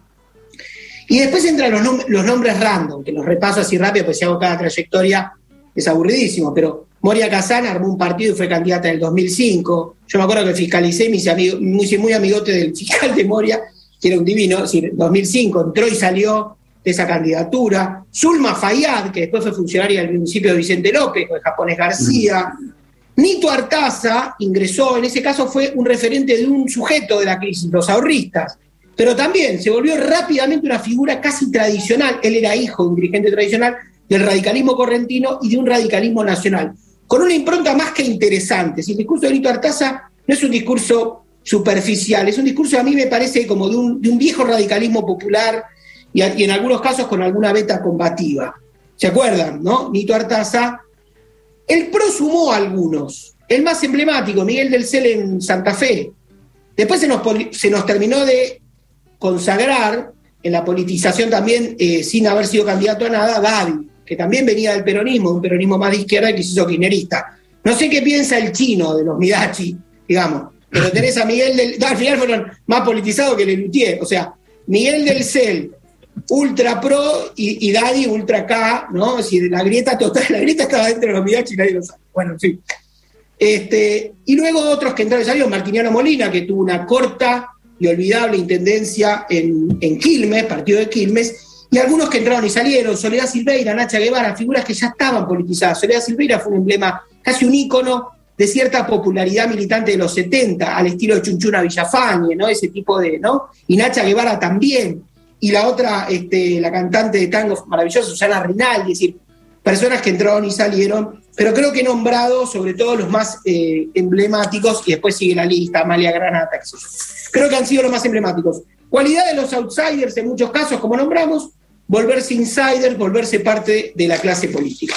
Y después entran los, nom- los nombres random, que los repaso así rápido, pues si hago cada trayectoria es aburridísimo, pero Moria Kazan armó un partido y fue candidata en el dos mil cinco. Yo me acuerdo que fiscalicé y me hice amigo, muy, muy amigote del fiscal de Moria, que era un divino, es decir, dos mil cinco entró y salió de esa candidatura. Zulma Fayad, que después fue funcionaria del municipio de Vicente López, con el japonés García. Mm. Nito Artaza ingresó, en ese caso fue un referente de un sujeto de la crisis, los ahorristas, pero también se volvió rápidamente una figura casi tradicional. Él era hijo de un dirigente tradicional del radicalismo correntino y de un radicalismo nacional, con una impronta más que interesante. Si el discurso de Nito Artaza no es un discurso superficial, es un discurso a mí me parece como de un, de un viejo radicalismo popular y, a, y en algunos casos con alguna beta combativa. ¿Se acuerdan, no? Nito Artaza. El PRO sumó a algunos. El más emblemático, Miguel del Cel en Santa Fe. Después se nos, se nos terminó de consagrar en la politización también, eh, sin haber sido candidato a nada, Gavi, que también venía del peronismo, un peronismo más de izquierda que se hizo kirchnerista. No sé qué piensa el chino de los Midachi, digamos, pero tenés a Miguel del... No, al final fueron más politizados que Lelutier, o sea, Miguel del Cel, ultra pro, y, y Daddy ultra K, ¿no? Es decir, la grieta total, la grieta estaba dentro de los Midachi y nadie lo sabe. Bueno, en fin. Este, y luego otros que entraron y salieron, Martiniano Molina, que tuvo una corta y olvidable intendencia en, en Quilmes, partido de Quilmes, y algunos que entraron y salieron, Soledad Silveira, Nacha Guevara, figuras que ya estaban politizadas. Soledad Silveira fue un emblema, casi un ícono de cierta popularidad militante de los setenta, al estilo de Chunchuna Villafañe, ¿no? Ese tipo de, ¿no? Y Nacha Guevara también, y la otra, este, la cantante de tango maravillosa, Susana Rinaldi, es decir, personas que entraron y salieron, pero creo que he nombrado sobre todo los más eh, emblemáticos, y después sigue la lista, Amalia Granata, qué sé yo. Creo que han sido los más emblemáticos. Cualidad de los outsiders en muchos casos, como nombramos, volverse insiders, volverse parte de la clase política.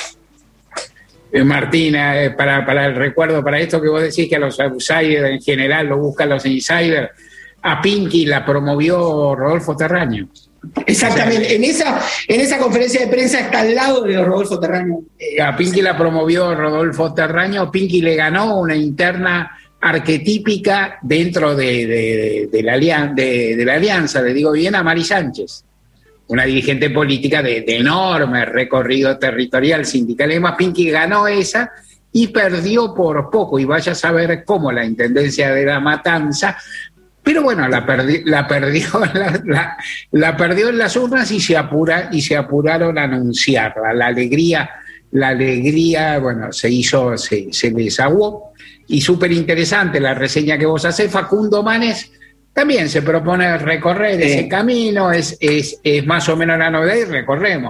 Eh, Martina, eh, para, para el recuerdo, para esto que vos decís que a los outsiders en general lo buscan los insiders, a Pinky la promovió Rodolfo Terraño. Exactamente, o sea, en esa en esa conferencia de prensa está al lado de Rodolfo Terraño. Eh, a Pinky la promovió Rodolfo Terraño, Pinky le ganó una interna arquetípica dentro de, de, de, la, de, de la alianza, le digo bien, a Mari Sánchez, una dirigente política de, de enorme recorrido territorial sindical. Además, Pinky ganó esa y perdió por poco, y vaya a saber cómo la intendencia de La Matanza, pero bueno, la, perdi, la, perdió, la, la, la perdió en las urnas y se, apura, y se apuraron a anunciarla. La alegría, la alegría, bueno, se hizo, se, se desaguó. Y súper interesante la reseña que vos hacés. Facundo Manes también se propone recorrer eh. ese camino, es, es, es más o menos la novedad y recorremos.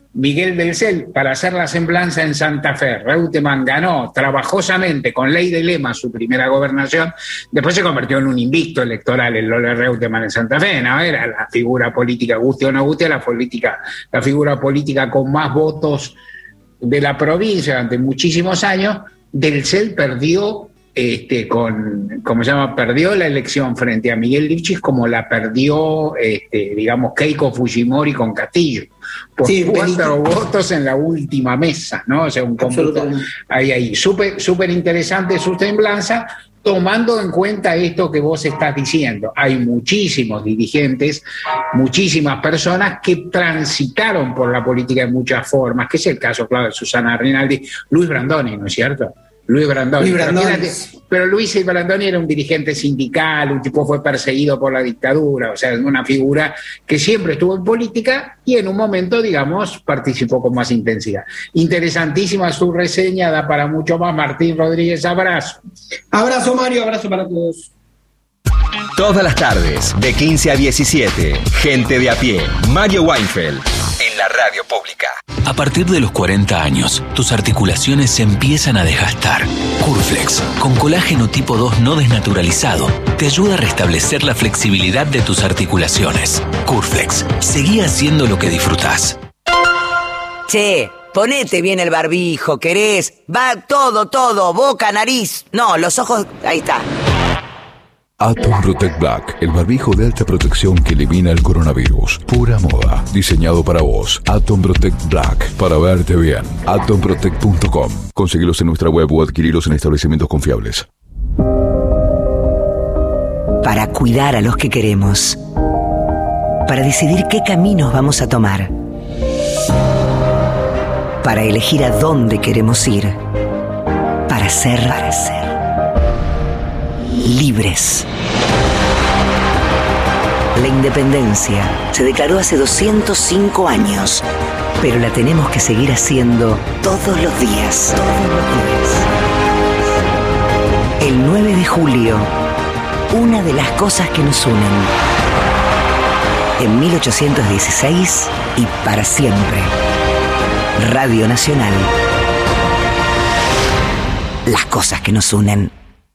Miguel del Cel para hacer la semblanza en Santa Fe. Reutemann ganó trabajosamente con ley de Lema su primera gobernación, después se convirtió en un invicto electoral el Lola Reutemann en Santa Fe, ¿no? Era la figura política, guste o no guste, la, política, la figura política con más votos de la provincia durante muchísimos años. Del Cel perdió Este, con, como se llama, perdió la elección frente a Miguel Lifchitz como la perdió, este, digamos, Keiko Fujimori con Castillo, por sí, cuatro votos en la última mesa, ¿no? O sea, un cómputo ahí, ahí. Súper, súper interesante su semblanza, tomando en cuenta esto que vos estás diciendo. Hay muchísimos dirigentes, muchísimas personas que transitaron por la política de muchas formas, que es el caso, claro, de Susana Rinaldi, Luis Brandoni, ¿no es cierto? Luis Brandoni. Luis Brandoni. Pero, fíjate, pero Luis Brandoni era un dirigente sindical, un tipo fue perseguido por la dictadura, o sea, una figura que siempre estuvo en política y en un momento, digamos, participó con más intensidad. Interesantísima su reseña, da para mucho más. Martín Rodríguez, abrazo. Abrazo, Mario, abrazo para todos. Todas las tardes, de quince a diecisiete, Gente de a Pie, Mario Weinfeld, en la radio pública. A partir de los cuarenta años, tus articulaciones se empiezan a desgastar. Curflex, con colágeno tipo dos no desnaturalizado, te ayuda a restablecer la flexibilidad de tus articulaciones. Curflex, seguí haciendo lo que disfrutás. Che, ponete bien el barbijo, ¿querés? Va todo, todo, boca, nariz. No, los ojos, ahí está. Atom Protect Black, el barbijo de alta protección que elimina el coronavirus. Pura moda, diseñado para vos. Atom Protect Black, para verte bien. atom protect punto com. Conseguilos en nuestra web o adquirilos en establecimientos confiables. Para cuidar a los que queremos. Para decidir qué caminos vamos a tomar. Para elegir a dónde queremos ir. Para ser, para ser libres. La independencia se declaró hace doscientos cinco años, pero la tenemos que seguir haciendo todos los días. Todos los días. El nueve de julio, una de las cosas que nos unen. En mil ochocientos dieciséis y para siempre. Radio Nacional. Las cosas que nos unen.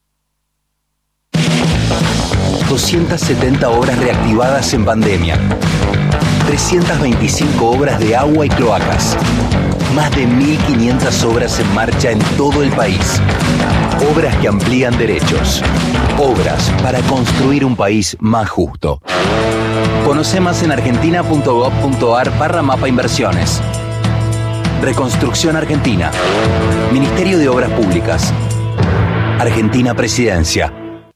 doscientas setenta obras reactivadas en pandemia. trescientas veinticinco obras de agua y cloacas. Más de mil quinientas obras en marcha en todo el país. Obras que amplían derechos. Obras para construir un país más justo. Conoce más en argentina punto gov punto ar barra mapa inversiones. Reconstrucción Argentina. Ministerio de Obras Públicas. Argentina Presidencia.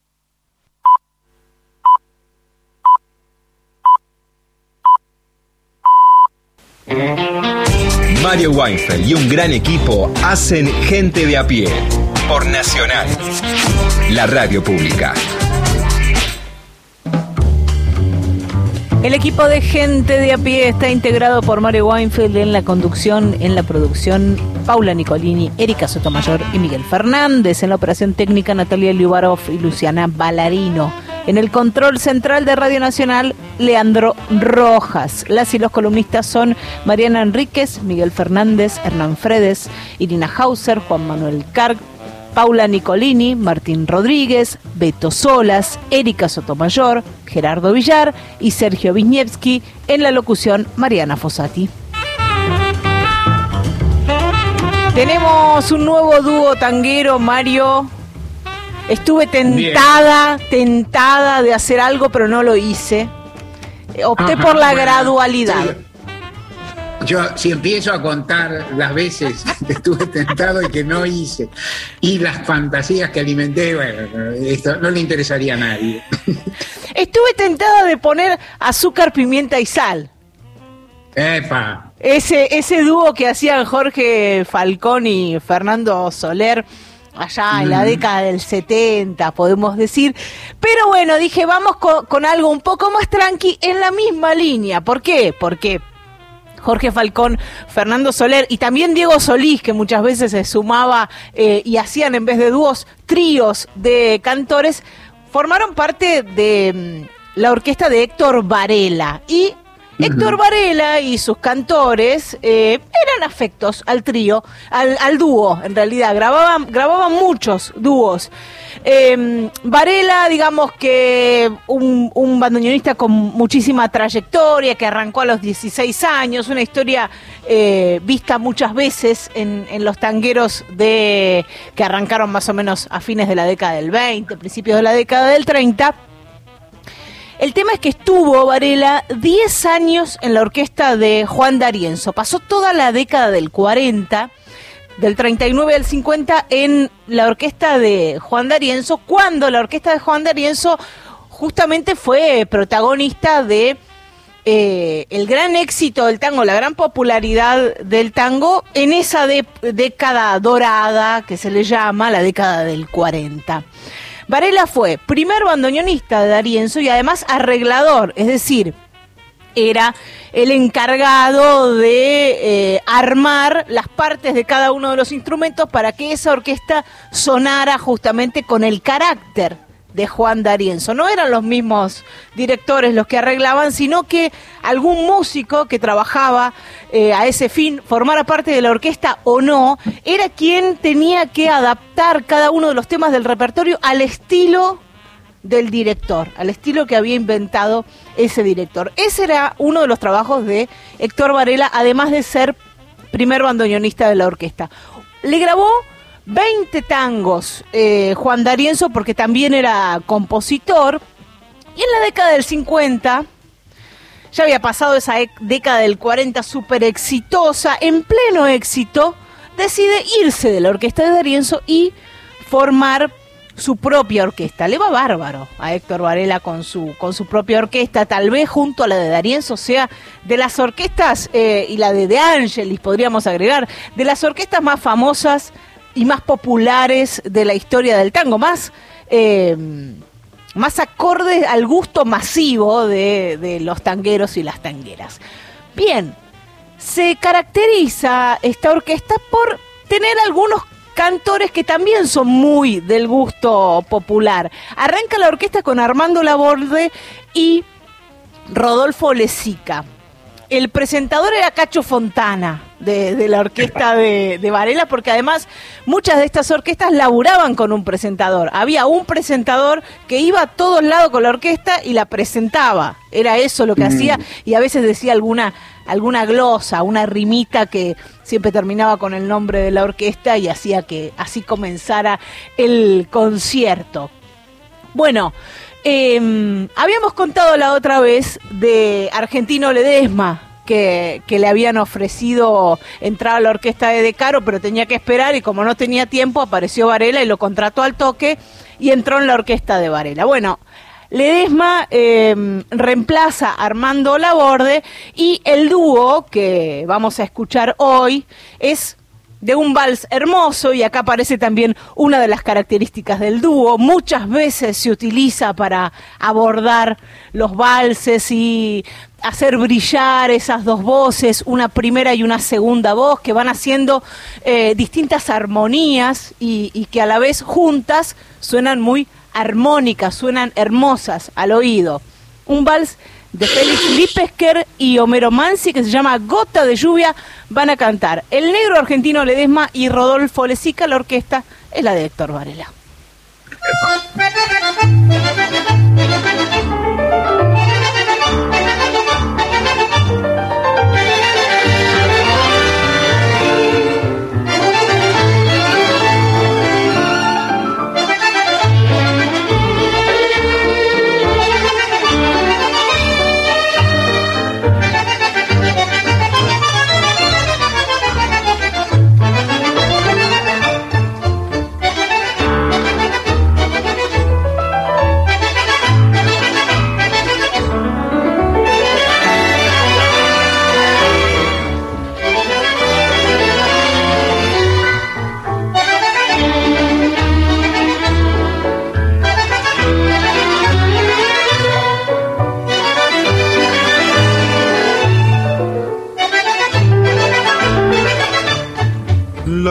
Mario Weinfeld y un gran equipo hacen Gente de a Pie por Nacional, la radio pública. El equipo de Gente de a Pie está integrado por Mario Weinfeld en la conducción, en la producción Paula Nicolini, Erika Sotomayor y Miguel Fernández, en la operación técnica Natalia Liubarov y Luciana Ballarino. En el control central de Radio Nacional, Leandro Rojas. Las y los columnistas son Mariana Enríquez, Miguel Fernández, Hernán Fredes, Irina Hauser, Juan Manuel Carg, Paula Nicolini, Martín Rodríguez, Beto Solas, Erika Sotomayor, Gerardo Villar y Sergio Wisniewski. En la locución, Mariana Fossati. Tenemos un nuevo dúo tanguero, Mario. Estuve tentada, Bien. tentada de hacer algo, pero no lo hice. Opté Ajá, por la bueno, gradualidad. Sí. Yo, si empiezo a contar las veces que estuve tentado y que no hice, y las fantasías que alimenté, bueno, esto no le interesaría a nadie. Estuve tentada de poner azúcar, pimienta y sal. ¡Epa! Ese, ese dúo que hacían Jorge Falcón y Fernando Soler allá en la década del setenta, podemos decir. Pero bueno, dije, vamos con, con algo un poco más tranqui en la misma línea. ¿Por qué? Porque Jorge Falcón, Fernando Soler y también Diego Solís, que muchas veces se sumaba eh, y hacían en vez de dúos, tríos de cantores, formaron parte de mm, la orquesta de Héctor Varela. Y Uh-huh. Héctor Varela y sus cantores eh, eran afectos al trío, al, al dúo, en realidad. Grababan, grababan muchos dúos. Eh, Varela, digamos que un, un bandoneonista con muchísima trayectoria, que arrancó a los dieciséis años, una historia eh, vista muchas veces en, en los tangueros de que arrancaron más o menos a fines de la década del veinte, principios de la década del treinta. El tema es que estuvo Varela diez años en la orquesta de Juan D'Arienzo, pasó toda la década del cuarenta, del treinta y nueve al cincuenta en la orquesta de Juan D'Arienzo, cuando la orquesta de Juan D'Arienzo justamente fue protagonista de eh, el gran éxito del tango, la gran popularidad del tango en esa de, década dorada que se le llama la década del cuarenta. Varela fue primer bandoneonista de D'Arienzo y además arreglador, es decir, era el encargado de eh, armar las partes de cada uno de los instrumentos para que esa orquesta sonara justamente con el carácter de Juan D'Arienzo. No eran los mismos directores los que arreglaban, sino que algún músico que trabajaba eh, a ese fin, formara parte de la orquesta o no, era quien tenía que adaptar cada uno de los temas del repertorio al estilo del director, al estilo que había inventado ese director. Ese era uno de los trabajos de Héctor Varela, además de ser primer bandoneonista de la orquesta. Le grabó veinte tangos eh, Juan D'Arienzo, porque también era compositor, y en la década del cincuenta, ya había pasado esa década del cuarenta súper exitosa, en pleno éxito, decide irse de la orquesta de D'Arienzo y formar su propia orquesta. Le va bárbaro a Héctor Varela con su, con su propia orquesta, tal vez junto a la de D'Arienzo sea de las orquestas, eh, y la de De Angelis podríamos agregar, de las orquestas más famosas y más populares de la historia del tango, más, eh, más acorde al gusto masivo de, de los tangueros y las tangueras. Bien, se caracteriza esta orquesta por tener algunos cantores que también son muy del gusto popular. Arranca la orquesta con Armando Laborde y Rodolfo Lezica. El presentador era Cacho Fontana, de, de la orquesta de, de Varela, porque además muchas de estas orquestas laburaban con un presentador. Había un presentador que iba a todos lados con la orquesta y la presentaba. Era eso lo que mm. hacía, y a veces decía alguna, alguna glosa, una rimita que siempre terminaba con el nombre de la orquesta y hacía que así comenzara el concierto. Bueno, Eh, habíamos contado la otra vez de Argentino Ledesma, que, que le habían ofrecido entrar a la orquesta de De Caro, pero tenía que esperar, y como no tenía tiempo, apareció Varela y lo contrató al toque y entró en la orquesta de Varela. Bueno, Ledesma eh, reemplaza a Armando Laborde, y el dúo que vamos a escuchar hoy es de un vals hermoso, y acá aparece también una de las características del dúo. Muchas veces se utiliza para abordar los valses y hacer brillar esas dos voces, una primera y una segunda voz, que van haciendo eh, distintas armonías y, y que a la vez juntas suenan muy armónicas, suenan hermosas al oído. Un vals de Félix Lipesker y Homero Mansi, que se llama Gota de Lluvia, van a cantar el negro Argentino Ledesma y Rodolfo Lezica. La orquesta es la de Héctor Varela.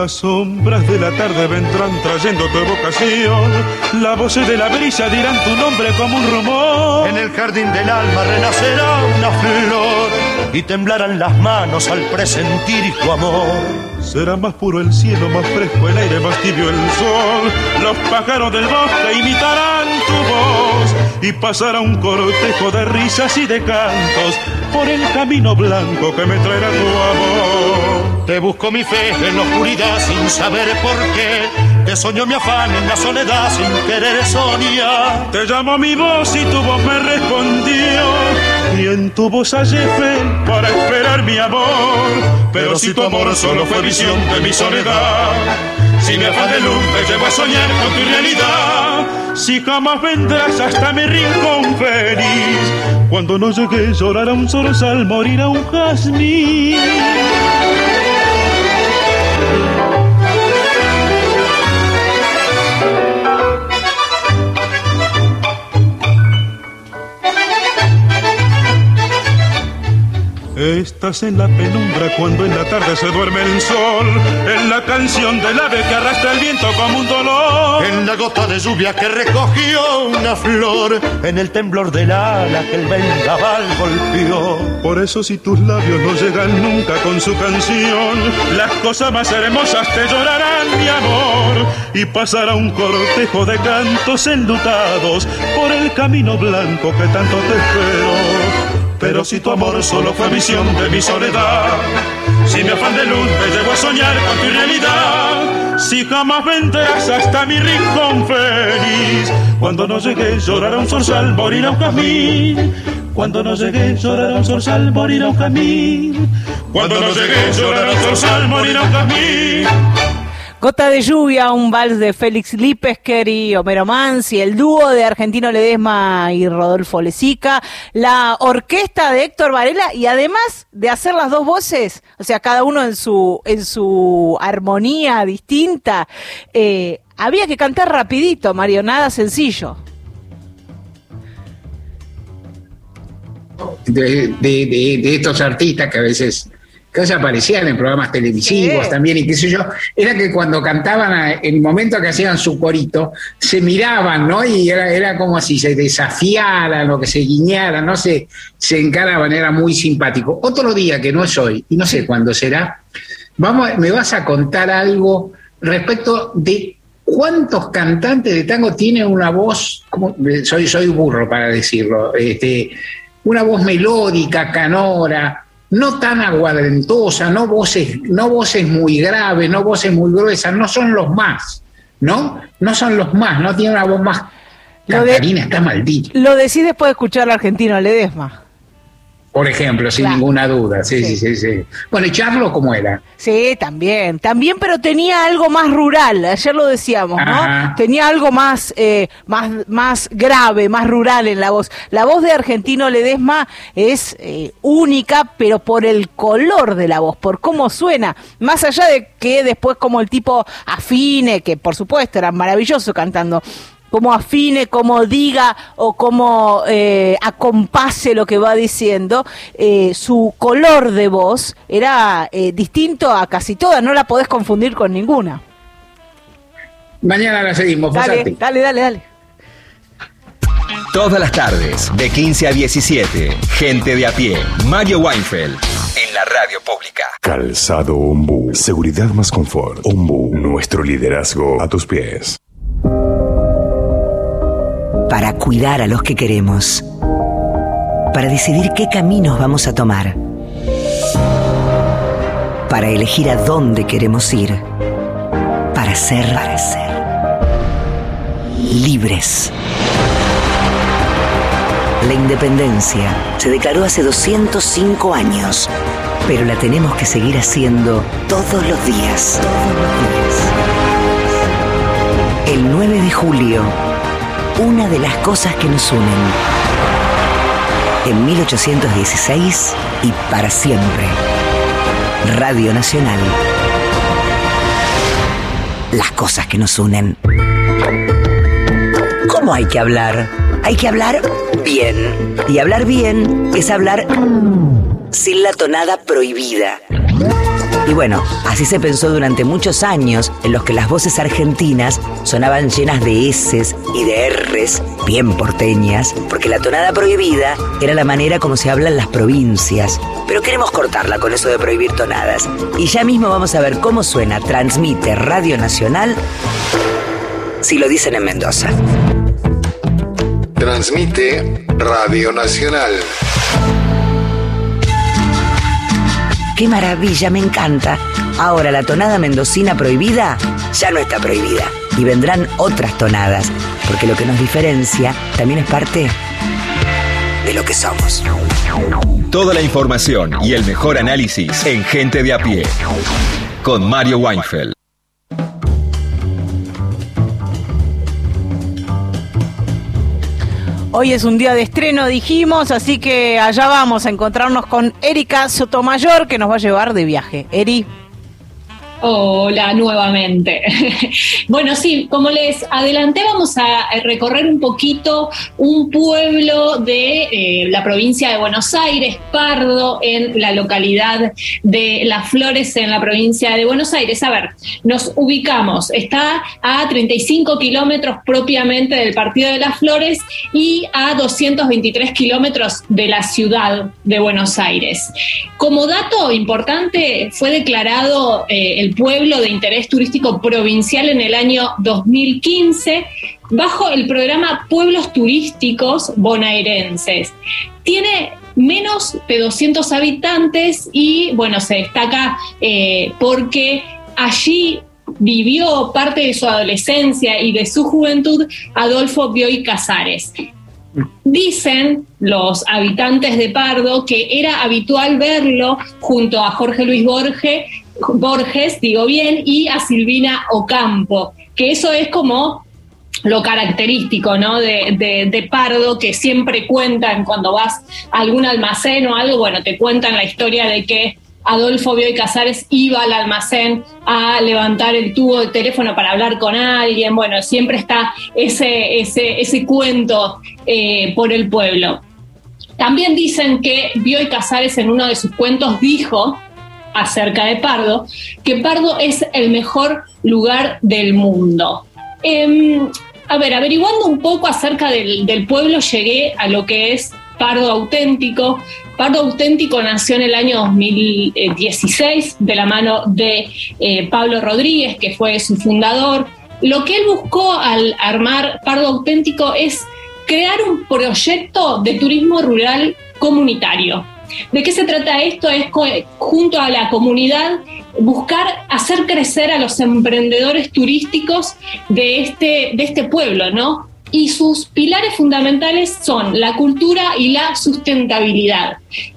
Las sombras de la tarde vendrán trayendo tu evocación. Las voces de la brisa dirán tu nombre como un rumor. En el jardín del alma renacerá una flor y temblarán las manos al presentir tu amor. Será más puro el cielo, más fresco el aire, más tibio el sol. Los pájaros del bosque imitarán tu voz y pasará un cortejo de risas y de cantos por el camino blanco que me traerá tu amor. Te busco mi fe en la oscuridad sin saber por qué. Te soñó mi afán en la soledad sin querer soñar. Te llamó mi voz y tu voz me respondió, y en tu voz hallé fe para esperar mi amor. Pero si tu amor solo fue visión de mi soledad, si mi afán de luz me llevó a soñar con tu realidad, si jamás vendrás hasta mi rincón feliz, cuando no llegué llorará un zorzal, morirá un jazmín. Estás en la penumbra cuando en la tarde se duerme el sol, en la canción del ave que arrastra el viento como un dolor, en la gota de lluvia que recogió una flor, en el temblor del ala que el vendaval golpeó. Por eso si tus labios no llegan nunca con su canción, las cosas más hermosas te llorarán, mi amor, y pasará un cortejo de cantos enlutados por el camino blanco que tanto te espero. Pero si tu amor solo fue visión de mi soledad, si mi afán de luz me llevó a soñar con tu realidad, si jamás vendrás hasta mi rincón feliz, cuando no llegué llorará un zorzal, morirá un jazmín. Cuando no llegué llorará un zorzal, morirá un jazmín. Cuando no llegué llorará un zorzal, morirá un jazmín. Gota de lluvia, un vals de Félix Lipesker y Homero Mansi, el dúo de Argentino Ledesma y Rodolfo Lezica, la orquesta de Héctor Varela, y además de hacer las dos voces, o sea, cada uno en su en su armonía distinta, eh, había que cantar rapidito, Mario, nada sencillo. De, de, de, de estos artistas que a veces... que se aparecían en programas televisivos sí. también, y qué sé yo, era que cuando cantaban, a, en el momento que hacían su corito, se miraban, ¿no? Y era, era como si se desafiaran o que se guiñaran, no sé, se encaraban, era muy simpático. Otro día, que no es hoy, y no sé cuándo será, vamos, me vas a contar algo respecto de cuántos cantantes de tango tienen una voz, como, soy, soy burro para decirlo, este, una voz melódica, canora, no tan aguardentosa, no voces, no voces muy graves, no voces muy gruesas, no son los más, ¿no? No son los más, no tienen una voz más cantarina, está maldito. Lo decís después de escuchar al Argentino Ledesma. Por ejemplo, sin claro. ninguna duda, sí, sí, sí, sí. Bueno, ¿y Charlo cómo era? Sí, también, también, pero tenía algo más rural, ayer lo decíamos, ¿no? Ajá. Tenía algo más, eh, más, más grave, más rural en la voz. La voz de Argentino Ledesma es eh, única, pero por el color de la voz, por cómo suena, más allá de que después como el tipo afine, que por supuesto era maravilloso cantando, cómo afine, cómo diga o cómo eh, acompase lo que va diciendo, eh, su color de voz era eh, distinto a casi todas, no la podés confundir con ninguna. Mañana la seguimos. Dale, dale, dale, dale. Todas las tardes, de quince a diecisiete, Gente de a Pie, Mario Weinfeld, en la radio pública. Calzado Ombú, seguridad más confort. Ombú, nuestro liderazgo a tus pies. Para cuidar a los que queremos, para decidir qué caminos vamos a tomar, para elegir a dónde queremos ir, para ser, para ser libres. La independencia se declaró hace doscientos cinco años, pero la tenemos que seguir haciendo todos los días. Todos los días. El nueve de julio, una de las cosas que nos unen. En mil ochocientos dieciséis y para siempre. Radio Nacional. Las cosas que nos unen. ¿Cómo hay que hablar? Hay que hablar bien. Y hablar bien es hablar sin la tonada prohibida. Y bueno, así se pensó durante muchos años, en los que las voces argentinas sonaban llenas de eses y de erres bien porteñas, porque la tonada prohibida era la manera como se habla en las provincias. Pero queremos cortarla con eso de prohibir tonadas. Y ya mismo vamos a ver cómo suena Transmite Radio Nacional si lo dicen en Mendoza. Transmite Radio Nacional. ¡Qué maravilla! Me encanta. Ahora la tonada mendocina prohibida ya no está prohibida. Y vendrán otras tonadas, porque lo que nos diferencia también es parte de lo que somos. Toda la información y el mejor análisis en Gente de a Pie. Con Mario Weinfeld. Hoy es un día de estreno, dijimos, así que allá vamos a encontrarnos con Erika Sotomayor, que nos va a llevar de viaje. Eri. Hola, nuevamente. Bueno, sí, como les adelanté, vamos a recorrer un poquito un pueblo de eh, la provincia de Buenos Aires, Pardo, en la localidad de Las Flores, en la provincia de Buenos Aires. A ver, nos ubicamos, está a treinta y cinco kilómetros propiamente del partido de Las Flores y a doscientos veintitrés kilómetros de la ciudad de Buenos Aires. Como dato importante, fue declarado eh, el pueblo de interés turístico provincial en el año dos mil quince bajo el programa Pueblos Turísticos Bonaerenses. Tiene menos de doscientos habitantes y, bueno, se destaca eh, porque allí vivió parte de su adolescencia y de su juventud Adolfo Bioy Casares. Dicen los habitantes de Pardo que era habitual verlo junto a Jorge Luis Borges, Borges, digo bien, y a Silvina Ocampo, que eso es como lo característico, ¿no? de, de, de Pardo, que siempre cuentan cuando vas a algún almacén o algo, bueno, te cuentan la historia de que Adolfo Bioy Casares iba al almacén a levantar el tubo de teléfono para hablar con alguien. Bueno, siempre está ese, ese, ese cuento eh, por el pueblo. También dicen que Bioy Casares en uno de sus cuentos dijo acerca de Pardo que Pardo es el mejor lugar del mundo. Eh, a ver, averiguando un poco acerca del, del pueblo, llegué a lo que es Pardo Auténtico. Pardo Auténtico nació en el año dos mil dieciséis de la mano de eh, Pablo Rodríguez, que fue su fundador. Lo que él buscó al armar Pardo Auténtico es crear un proyecto de turismo rural comunitario. ¿De qué se trata esto? Es junto a la comunidad buscar hacer crecer a los emprendedores turísticos de este, de este pueblo, ¿no? Y sus pilares fundamentales son la cultura y la sustentabilidad.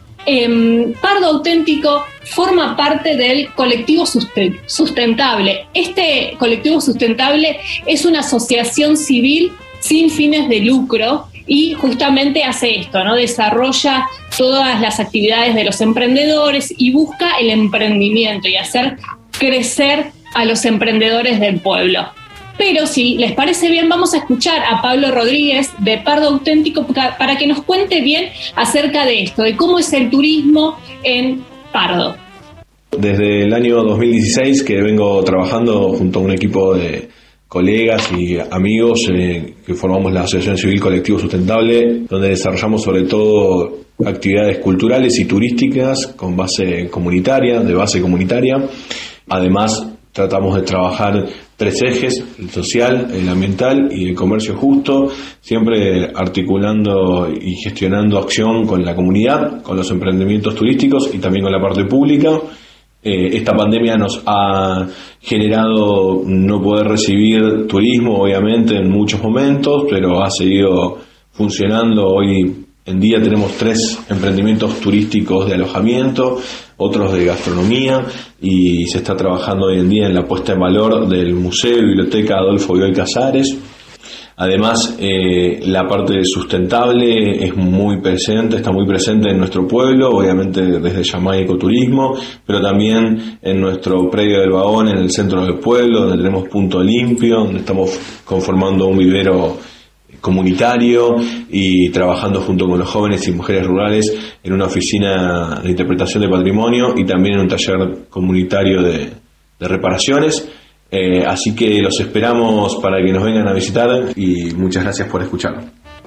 Eh, Pardo Auténtico forma parte del colectivo sustentable. Este colectivo sustentable es una asociación civil sin fines de lucro y justamente hace esto, ¿no? Desarrolla todas las actividades de los emprendedores y busca el emprendimiento y hacer crecer a los emprendedores del pueblo. Pero si les parece bien, vamos a escuchar a Pablo Rodríguez de Pardo Auténtico para que nos cuente bien acerca de esto, de cómo es el turismo en Pardo. Desde el año dos mil dieciséis que vengo trabajando junto a un equipo de colegas y amigos eh, que formamos la Asociación Civil Colectivo Sustentable, donde desarrollamos sobre todo actividades culturales y turísticas con base comunitaria, de base comunitaria. Además, tratamos de trabajar tres ejes: el social, el ambiental y el comercio justo, siempre articulando y gestionando acción con la comunidad, con los emprendimientos turísticos y también con la parte pública. Eh, esta pandemia nos ha generado no poder recibir turismo, obviamente, en muchos momentos, pero ha seguido funcionando. Hoy en día tenemos tres emprendimientos turísticos de alojamiento, otros de gastronomía, y se está trabajando hoy en día en la puesta en valor del Museo y Biblioteca Adolfo Bioy Casares. Además, eh, la parte sustentable es muy presente, está muy presente en nuestro pueblo, obviamente desde Yamay Ecoturismo, pero también en nuestro predio del Vagón, en el centro del pueblo, donde tenemos Punto Limpio, donde estamos conformando un vivero comunitario y trabajando junto con los jóvenes y mujeres rurales en una oficina de interpretación de patrimonio y también en un taller comunitario de, de reparaciones. Eh, así que los esperamos para que nos vengan a visitar y muchas gracias por escucharnos.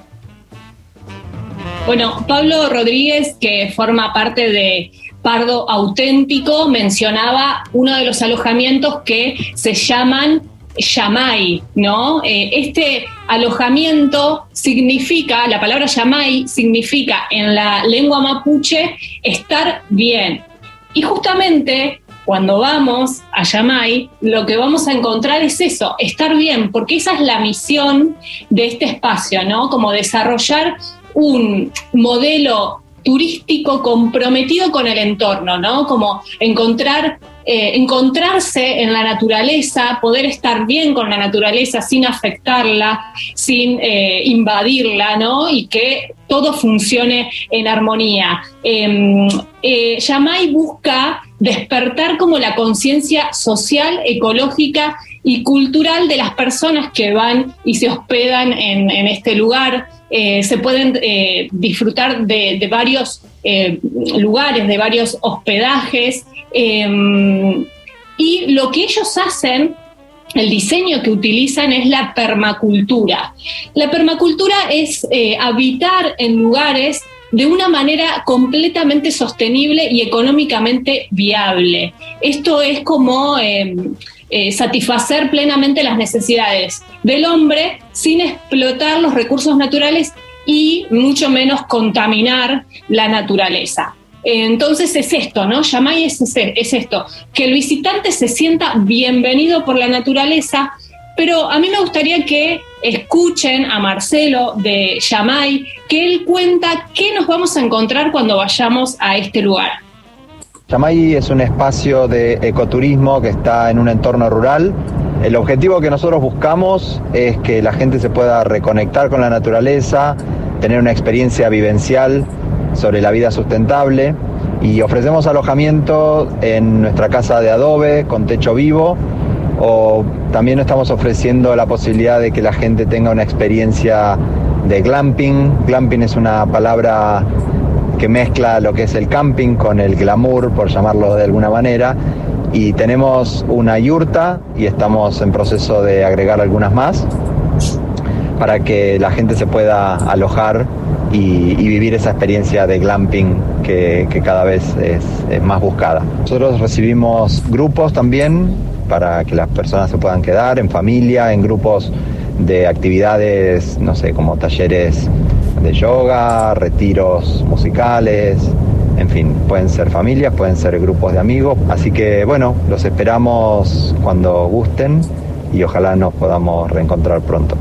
Bueno, Pablo Rodríguez, que forma parte de Pardo Auténtico, mencionaba uno de los alojamientos que se llaman Yamay, ¿no? Eh, este alojamiento significa, la palabra Yamay significa en la lengua mapuche estar bien. Y justamente cuando vamos a Yamay, lo que vamos a encontrar es eso, estar bien, porque esa es la misión de este espacio, ¿no? Como desarrollar un modelo turístico comprometido con el entorno, ¿no? Como encontrar, eh, encontrarse en la naturaleza, poder estar bien con la naturaleza sin afectarla, sin eh, invadirla, ¿no? Y que todo funcione en armonía. Eh, eh, Yamay busca despertar como la conciencia social, ecológica y cultural de las personas que van y se hospedan en, en este lugar. Eh, se pueden eh, disfrutar de, de varios eh, lugares, de varios hospedajes, eh, y lo que ellos hacen, el diseño que utilizan es la permacultura. La permacultura es eh, habitar en lugares de una manera completamente sostenible y económicamente viable. Esto es como eh, eh, satisfacer plenamente las necesidades del hombre sin explotar los recursos naturales y mucho menos contaminar la naturaleza. Entonces es esto, ¿no? Yamay es, es esto, que el visitante se sienta bienvenido por la naturaleza. Pero a mí me gustaría que escuchen a Marcelo de Yamay, que él cuenta qué nos vamos a encontrar cuando vayamos a este lugar. Yamay es un espacio de ecoturismo que está en un entorno rural. El objetivo que nosotros buscamos es que la gente se pueda reconectar con la naturaleza, tener una experiencia vivencial sobre la vida sustentable, y ofrecemos alojamiento en nuestra casa de adobe con techo vivo, o también estamos ofreciendo la posibilidad de que la gente tenga una experiencia de glamping. Glamping es una palabra que mezcla lo que es el camping con el glamour, por llamarlo de alguna manera, y tenemos una yurta y estamos en proceso de agregar algunas más para que la gente se pueda alojar y, y vivir esa experiencia de glamping que, que cada vez es, es más buscada. Nosotros recibimos grupos también para que las personas se puedan quedar en familia, en grupos de actividades, no sé, como talleres de yoga, retiros musicales, en fin, pueden ser familias, pueden ser grupos de amigos. Así que bueno, los esperamos cuando gusten y ojalá nos podamos reencontrar pronto.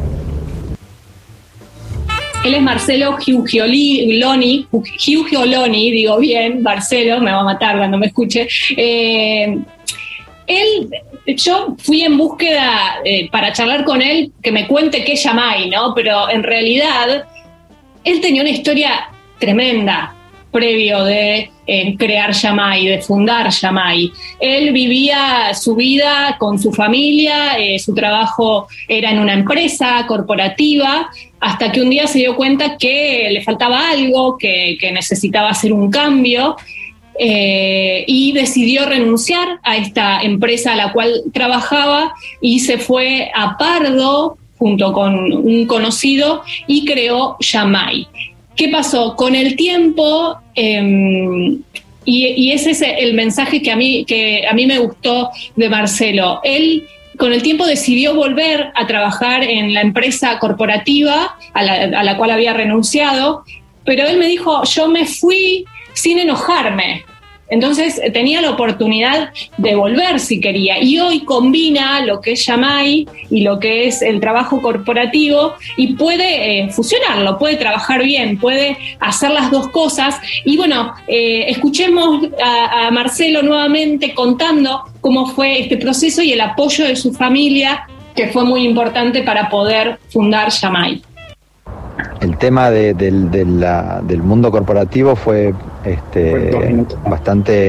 Él es Marcelo Giugioloni, Giugioloni, digo bien, Marcelo, me va a matar cuando me escuche. Eh, él, yo fui en búsqueda eh, para charlar con él, que me cuente qué es Yamay, ¿no? Pero en realidad, él tenía una historia tremenda previo de eh, crear Yamay, de fundar Yamay. Él vivía su vida con su familia, eh, su trabajo era en una empresa corporativa, hasta que un día se dio cuenta que le faltaba algo, que, que necesitaba hacer un cambio, eh, y decidió renunciar a esta empresa a la cual trabajaba y se fue a Pardo junto con un conocido y creó Yamay. ¿Qué pasó? Con el tiempo, eh, y, y ese es el mensaje que a mí, que a mí me gustó de Marcelo. Él, con el tiempo, decidió volver a trabajar en la empresa corporativa a la, a la cual había renunciado, pero él me dijo, yo me fui sin enojarme. Entonces tenía la oportunidad de volver si quería, y hoy combina lo que es Yamay y lo que es el trabajo corporativo y puede eh, fusionarlo, puede trabajar bien, puede hacer las dos cosas. Y bueno, eh, escuchemos a, a Marcelo nuevamente contando cómo fue este proceso y el apoyo de su familia, que fue muy importante para poder fundar Yamay. El tema de, de, de la, del mundo corporativo fue este, bastante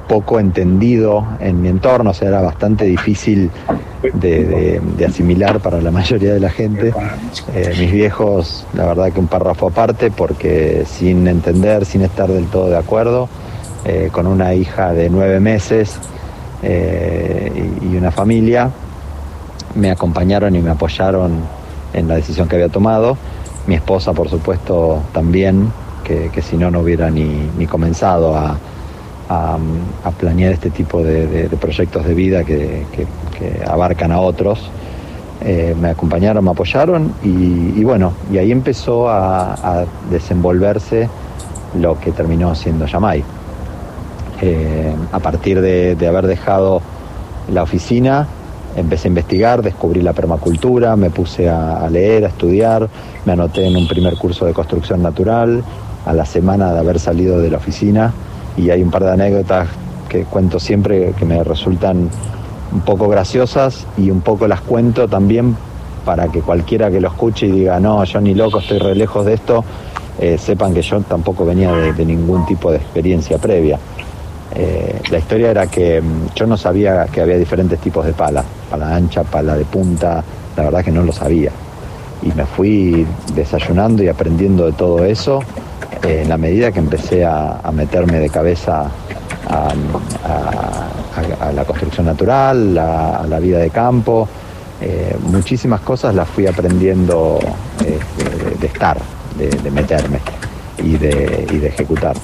poco entendido en mi entorno, o sea, era bastante difícil de, de, de asimilar para la mayoría de la gente. Eh, mis viejos, la verdad que un párrafo aparte, porque sin entender, sin estar del todo de acuerdo, eh, con una hija de nueve meses eh, y, y una familia, me acompañaron y me apoyaron en la decisión que había tomado. Mi esposa, por supuesto, también, que, que si no, no hubiera ni, ni comenzado a, a, a planear este tipo de, de, de proyectos de vida que, que, que abarcan a otros. Eh, me acompañaron, me apoyaron y, y bueno, y ahí empezó a, a desenvolverse lo que terminó siendo Yamay. Eh, a partir de, de haber dejado la oficina, empecé a investigar, descubrí la permacultura, me puse a, a leer, a estudiar, me anoté en un primer curso de construcción natural a la semana de haber salido de la oficina, y hay un par de anécdotas que cuento siempre que me resultan un poco graciosas y un poco las cuento también para que cualquiera que lo escuche y diga no, yo ni loco, estoy re lejos de esto, eh, sepan que yo tampoco venía de, de ningún tipo de experiencia previa. Eh, la historia era que yo no sabía que había diferentes tipos de pala, pala ancha, pala de punta, la verdad que no lo sabía. Y me fui desayunando y aprendiendo de todo eso eh, en la medida que empecé a, a meterme de cabeza a, a, a, a la construcción natural, a, a la vida de campo. Eh, muchísimas cosas las fui aprendiendo eh, de, de estar, de, de meterme y de, y de ejecutar.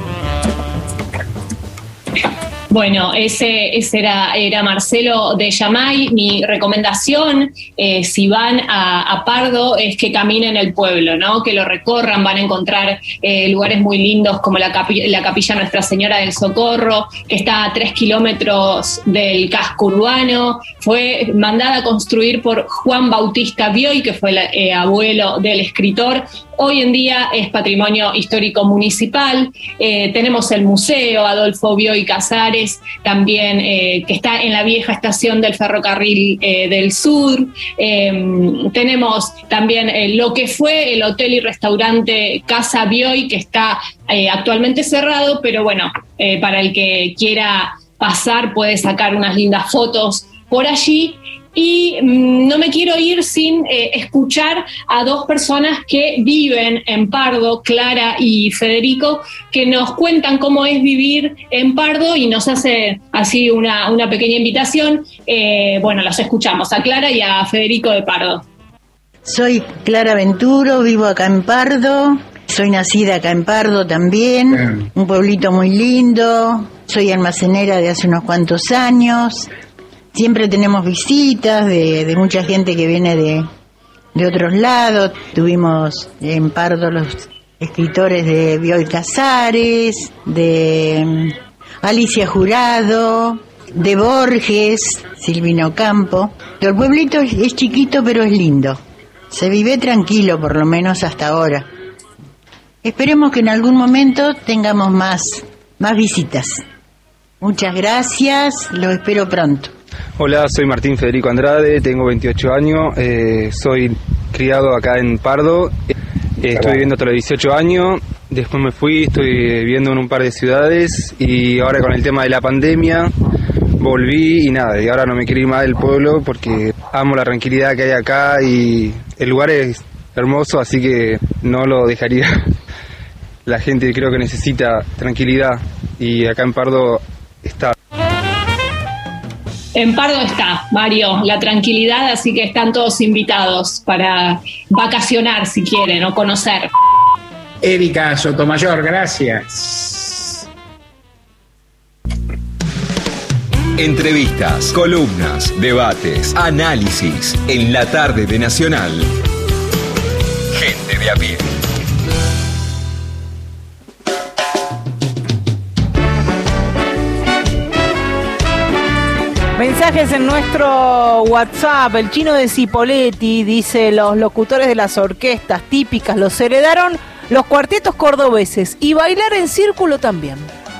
Bueno, ese, ese era, era Marcelo de Yamay. Mi recomendación, eh, si van a, a Pardo, es que caminen el pueblo, ¿no? Que lo recorran, van a encontrar eh, lugares muy lindos como la, capi- la Capilla Nuestra Señora del Socorro, que está a tres kilómetros del casco urbano. Fue mandada a construir por Juan Bautista Bioy, que fue el eh, abuelo del escritor. Hoy en día es patrimonio histórico municipal. Eh, tenemos el museo Adolfo Bioy Casares, también eh, que está en la vieja estación del ferrocarril eh, del sur. Eh, tenemos también eh, lo que fue el hotel y restaurante Casa Bioy, que está eh, actualmente cerrado, pero bueno, eh, para el que quiera pasar puede sacar unas lindas fotos por allí. Y mmm, no me quiero ir sin eh, escuchar a dos personas que viven en Pardo, Clara y Federico, que nos cuentan cómo es vivir en Pardo y nos hace así una, una pequeña invitación. Eh, bueno, los escuchamos a Clara y a Federico de Pardo. Soy Clara Venturo, vivo acá en Pardo, soy nacida acá en Pardo también, Bien. Un pueblito muy lindo, soy almacenera de hace unos cuantos años. Siempre tenemos visitas de, de mucha gente que viene de, de otros lados. Tuvimos en Pardo los escritores de Bioy Casares, de um, Alicia Jurado, de Borges, Silvino Campo. El pueblito es, es chiquito pero es lindo. Se vive tranquilo, por lo menos hasta ahora. Esperemos que en algún momento tengamos más, más visitas. Muchas gracias, lo espero pronto. Hola, soy Martín Federico Andrade, tengo veintiocho años, eh, soy criado acá en Pardo, eh, estoy viviendo hasta los dieciocho años, después me fui, estoy viviendo en un par de ciudades y ahora con el tema de la pandemia volví y nada, y ahora no me quiero ir más del pueblo porque amo la tranquilidad que hay acá y el lugar es hermoso, así que no lo dejaría. La gente creo que necesita tranquilidad y acá en Pardo está. En Pardo está, Mario, la tranquilidad, así que están todos invitados para vacacionar si quieren o conocer. Erika Sotomayor, gracias. Entrevistas, columnas, debates, análisis en la tarde de Nacional. Gente de a pie. Mensajes en nuestro WhatsApp. El Chino de Cipolletti dice: los locutores de las orquestas típicas los heredaron los cuartetos cordobeses y bailar en círculo también.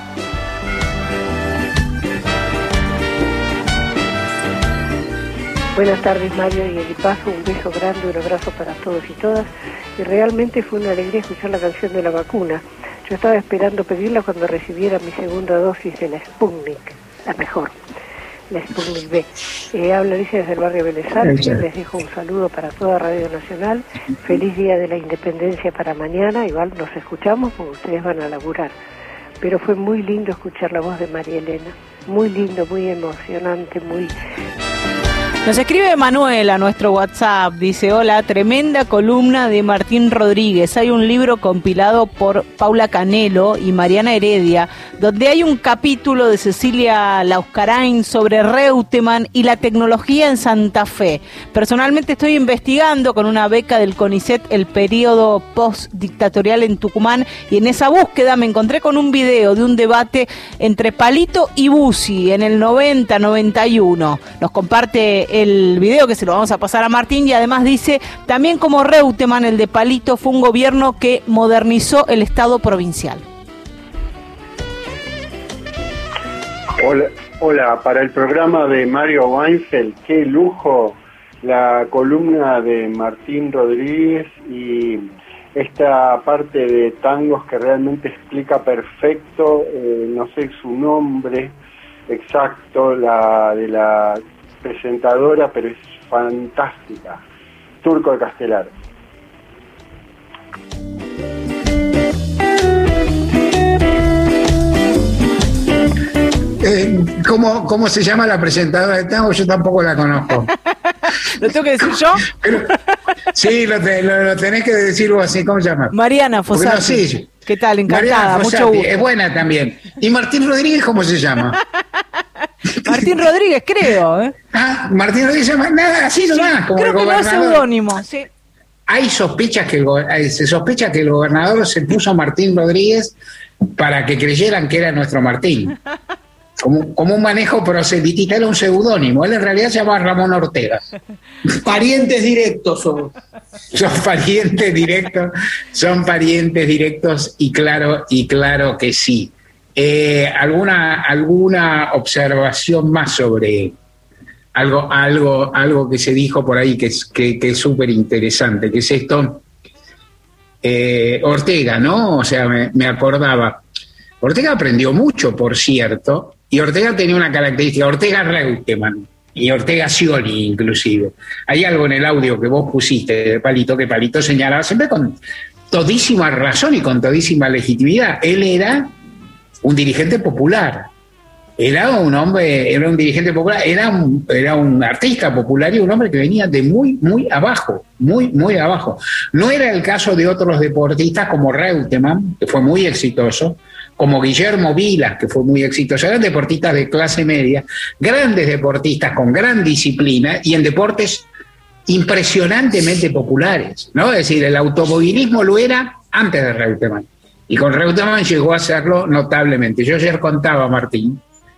Buenas tardes, Mario y Elipazo, un beso grande, un abrazo para todos y todas. Y realmente fue una alegría escuchar la canción de la vacuna. Yo estaba esperando pedirla cuando recibiera mi segunda dosis de la Sputnik, la mejor, la Sputnik B. Eh, habla Alicia desde el barrio Vélez Sarsfield, les dejo un saludo para toda Radio Nacional. Feliz Día de la Independencia para mañana, igual nos escuchamos porque ustedes van a laburar. Pero fue muy lindo escuchar la voz de María Elena, muy lindo, muy emocionante, muy... Nos escribe Manuel a nuestro WhatsApp, dice: hola, tremenda columna de Martín Rodríguez. Hay un libro compilado por Paula Canelo y Mariana Heredia, donde hay un capítulo de Cecilia Lauscarain sobre Reutemann y la tecnología en Santa Fe. Personalmente estoy investigando con una beca del CONICET el periodo postdictatorial en Tucumán, y en esa búsqueda me encontré con un video de un debate entre Palito y Bussi en el noventa noventa y uno. Nos comparte el video, que se lo vamos a pasar a Martín, y además dice: también como Reutemann, el de Palito fue un gobierno que modernizó el Estado provincial. Hola, hola, para el programa de Mario Weinfeld, qué lujo la columna de Martín Rodríguez y esta parte de tangos que realmente explica perfecto, eh, no sé su nombre exacto, la de la presentadora, pero es fantástica. Turco de Castelar. Eh, ¿cómo, ¿Cómo se llama la presentadora de tango? Yo tampoco la conozco. ¿Lo tengo que decir yo? Pero, sí, lo, te, lo, lo tenés que decir vos así. ¿Cómo se llama? Mariana Fossati. No, sí, ¿qué tal? Encantada, mucho gusto. Es buena también. ¿Y Martín Rodríguez cómo se llama? Martín Rodríguez, creo. ¿eh? Ah, Martín Rodríguez se llama nada, así nomás, sí, como creo el que gobernador. No es seudónimo, sí. Hay sospechas que el, se sospecha que el gobernador se puso Martín Rodríguez para que creyeran que era nuestro Martín. Como, como un manejo proselitista, era un seudónimo. Él en realidad se llamaba Ramón Ortega. Parientes directos son. Son parientes directos, son parientes directos y claro, y claro que sí. Eh, ¿alguna, ¿Alguna observación más sobre algo, algo, algo que se dijo por ahí que es que, que es súper interesante? Que es esto, eh, Ortega, ¿no? O sea, me, me acordaba. Ortega aprendió mucho, por cierto, y Ortega tenía una característica, Ortega Reutemann y Ortega Scioli inclusive. Hay algo en el audio que vos pusiste de Palito, que Palito señalaba siempre con todísima razón y con todísima legitimidad. Él era un dirigente popular, era un hombre, era un dirigente popular, era un, era un artista popular y un hombre que venía de muy, muy abajo, muy, muy abajo. No era el caso de otros deportistas como Reutemann, que fue muy exitoso, como Guillermo Vilas, que fue muy exitoso. Eran deportistas de clase media, grandes deportistas con gran disciplina y en deportes impresionantemente populares, ¿no? Es decir, el automovilismo lo era antes de Reutemann. Y con Reutemann llegó a hacerlo notablemente. Yo ayer contaba, Martín,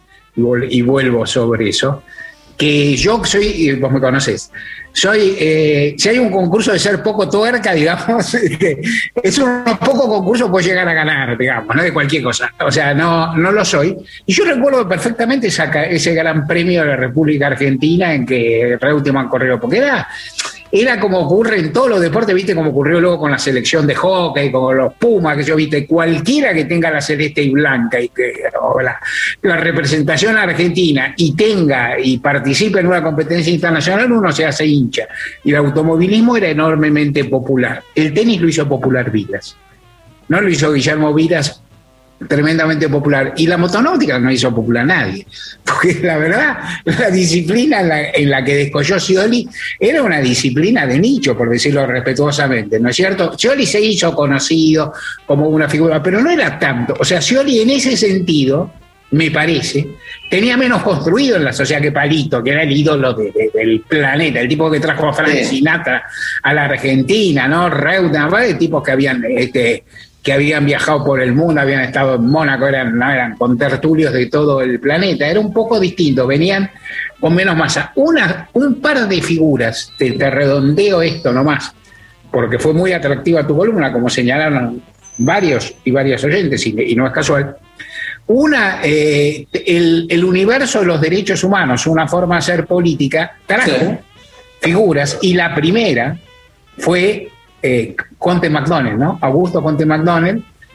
y vuelvo sobre eso, que yo soy, vos me conocés, soy, eh, si hay un concurso de ser poco tuerca, digamos, es un poco concurso, puedo llegar a ganar, digamos, no de cualquier cosa. O sea, no, no lo soy. Y yo recuerdo perfectamente esa, ese gran premio de la República Argentina en que Reutemann corrió, porque era... Era como ocurre en todos los deportes, viste, como ocurrió luego con la selección de hockey, con los Pumas, que yo viste, cualquiera que tenga la celeste y blanca y que o la, la representación argentina y tenga y participe en una competencia internacional, uno se hace hincha. Y el automovilismo era enormemente popular. El tenis lo hizo popular Vilas, no lo hizo Guillermo Vilas, tremendamente popular, y la motonáutica no hizo popular a nadie, porque la verdad la disciplina en la, en la que descolló Scioli era una disciplina de nicho, por decirlo respetuosamente, ¿no es cierto? Scioli se hizo conocido como una figura, pero no era tanto, o sea, Scioli en ese sentido, me parece, tenía menos construido en la sociedad que Palito, que era el ídolo de, de, del planeta, el tipo que trajo a Frank Sinatra a la Argentina, ¿no? Reutemann, varios tipos que habían este que habían viajado por el mundo, habían estado en Mónaco, eran, no, eran contertulios de todo el planeta, era un poco distinto, venían con menos masa. Una, un par de figuras, te, te redondeo esto nomás, porque fue muy atractiva tu columna, como señalaron varios y varias oyentes, y, y no es casual. Una, eh, el, el universo de los derechos humanos, una forma de hacer política, trajo sí. figuras, y la primera fue... Eh, Conte MacDonald, ¿no? Augusto Conte MacDonald,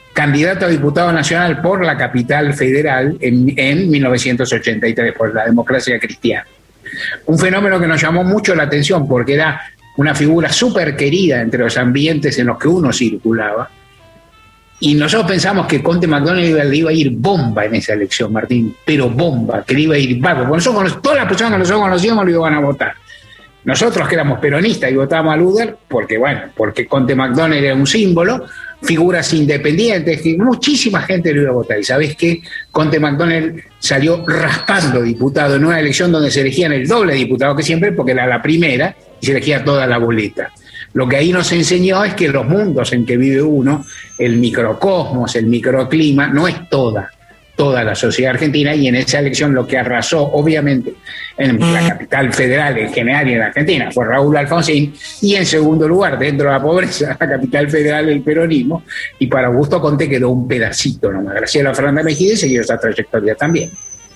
candidato a diputado nacional por la capital federal en, en mil novecientos ochenta y tres, por la Democracia Cristiana. Un fenómeno que nos llamó mucho la atención porque era una figura súper querida entre los ambientes en los que uno circulaba. Y nosotros pensamos que Conte McDonald iba, le iba a ir bomba en esa elección, Martín, pero bomba, que le iba a ir bárbaro. Porque nosotros, todas las personas que nosotros conocíamos lo iban a votar. Nosotros que éramos peronistas y votábamos a Luder, porque bueno, porque Conte McDonald era un símbolo, figuras independientes, que muchísima gente lo iba a votar. Y ¿sabés qué? Conte McDonald salió raspando diputado en una elección donde se elegían el doble de diputados que siempre, porque era la primera y se elegía toda la boleta. Lo que ahí nos enseñó es que los mundos en que vive uno, el microcosmos, el microclima, no es toda, toda la sociedad argentina, y en esa elección lo que arrasó, obviamente, en la capital federal en general y en la Argentina, fue Raúl Alfonsín, y en segundo lugar, dentro de la pobreza, la capital federal, el peronismo, y para Augusto Conte quedó un pedacito nomás. Graciela Fernández Mejía siguió esa trayectoria también.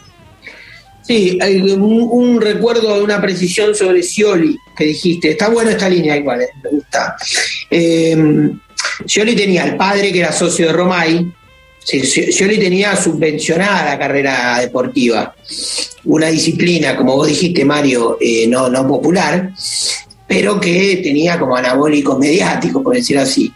Sí, hay un, un recuerdo de una precisión sobre Scioli que dijiste. Está buena esta línea igual, eh, me gusta. Eh, Scioli tenía al padre que era socio de Romay. Sí, Scioli tenía subvencionada la carrera deportiva. Una disciplina, como vos dijiste, Mario, eh, no, no popular, pero que tenía como anabólicos mediáticos, por decir así.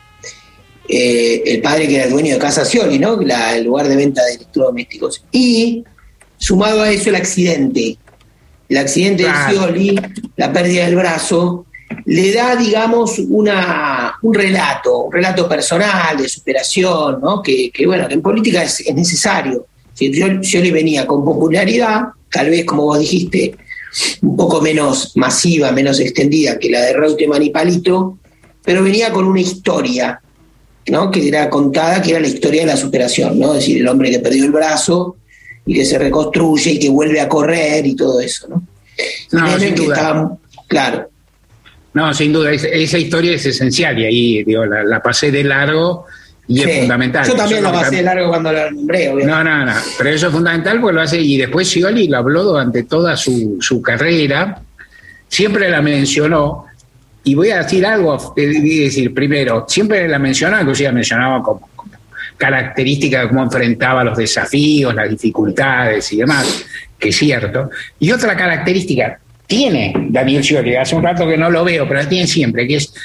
Eh, el padre que era el dueño de Casa Scioli, ¿no? La, el lugar de venta de electrodomésticos. Y sumado a eso el accidente, el accidente claro. de Scioli, la pérdida del brazo, le da, digamos, una, un relato, un relato personal de superación, ¿no? Que, que bueno, que en política es, es necesario. Si Scioli venía con popularidad, tal vez, como vos dijiste, un poco menos masiva, menos extendida que la de Reutemann y Palito, pero venía con una historia, ¿no? Que era contada, que era la historia de la superación, ¿no? Es decir, el hombre que perdió el brazo y que se reconstruye y que vuelve a correr y todo eso, ¿no? No, sin duda. Estaba, claro. No, sin duda, esa, esa historia es esencial y ahí digo, la, la pasé de largo y sí, es fundamental. Yo también eso la pasé de largo cuando la nombré, obviamente. No, no, no, pero eso es fundamental porque lo hace, y después Scioli lo habló durante toda su, su carrera, siempre la mencionó, y voy a decir algo, decir, primero, siempre la mencionaba, inclusive mencionaba como característica de cómo enfrentaba los desafíos, las dificultades y demás, que es cierto. Y otra característica tiene Daniel Scioli, hace un rato que no lo veo, pero la tiene siempre, que es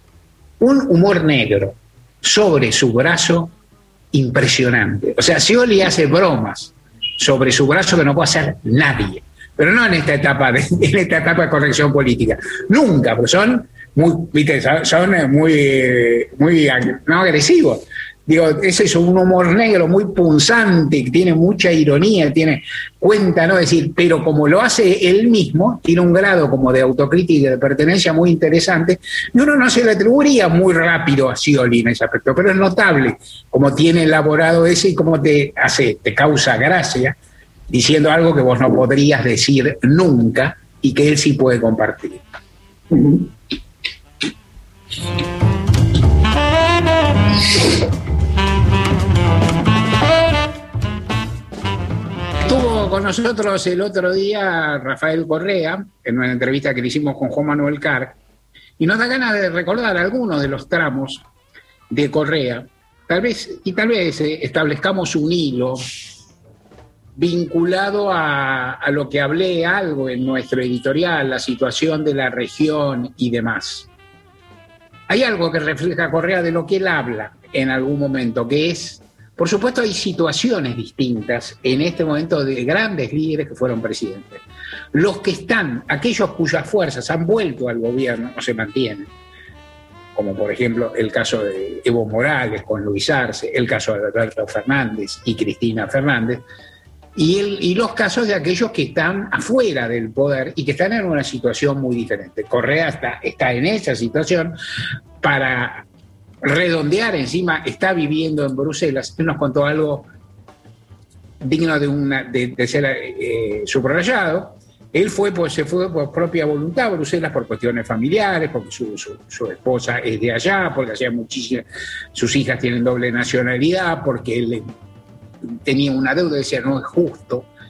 un humor negro sobre su brazo impresionante. O sea, Scioli hace bromas sobre su brazo que no puede hacer nadie, pero no en esta etapa de, en esta etapa de corrección política. Nunca, pero son muy, viste, son muy, muy no agresivos. Digo, ese es un humor negro muy punzante, que tiene mucha ironía, tiene cuenta, ¿no? Es decir, pero como lo hace él mismo, tiene un grado como de autocrítica y de pertenencia muy interesante, y uno no se le atribuiría muy rápido a Scioli en ese aspecto, pero es notable como tiene elaborado ese y cómo te hace, te causa gracia, diciendo algo que vos no podrías decir nunca y que él sí puede compartir. Uh-huh. Estuvo con nosotros el otro día Rafael Correa, en una entrevista que le hicimos con Juan Manuel Carr, y nos da ganas de recordar algunos de los tramos de Correa, tal vez, y tal vez eh, establezcamos un hilo vinculado a, a lo que hablé algo en nuestro editorial, la situación de la región y demás. Hay algo que refleja Correa de lo que él habla en algún momento, que es, por supuesto, hay situaciones distintas en este momento de grandes líderes que fueron presidentes. Los que están, aquellos cuyas fuerzas han vuelto al gobierno, no se mantienen, como por ejemplo el caso de Evo Morales con Luis Arce, el caso de Alberto Fernández y Cristina Fernández, y, el, y los casos de aquellos que están afuera del poder y que están en una situación muy diferente. Correa está, está en esa situación. Para redondear, encima está viviendo en Bruselas. Él nos contó algo digno de, una, de, de ser eh, subrayado. Él fue, pues, se fue por propia voluntad a Bruselas por cuestiones familiares, porque su, su, su esposa es de allá, porque hacía muchísimas, sus hijas tienen doble nacionalidad, porque él tenía una deuda, decía, no es justo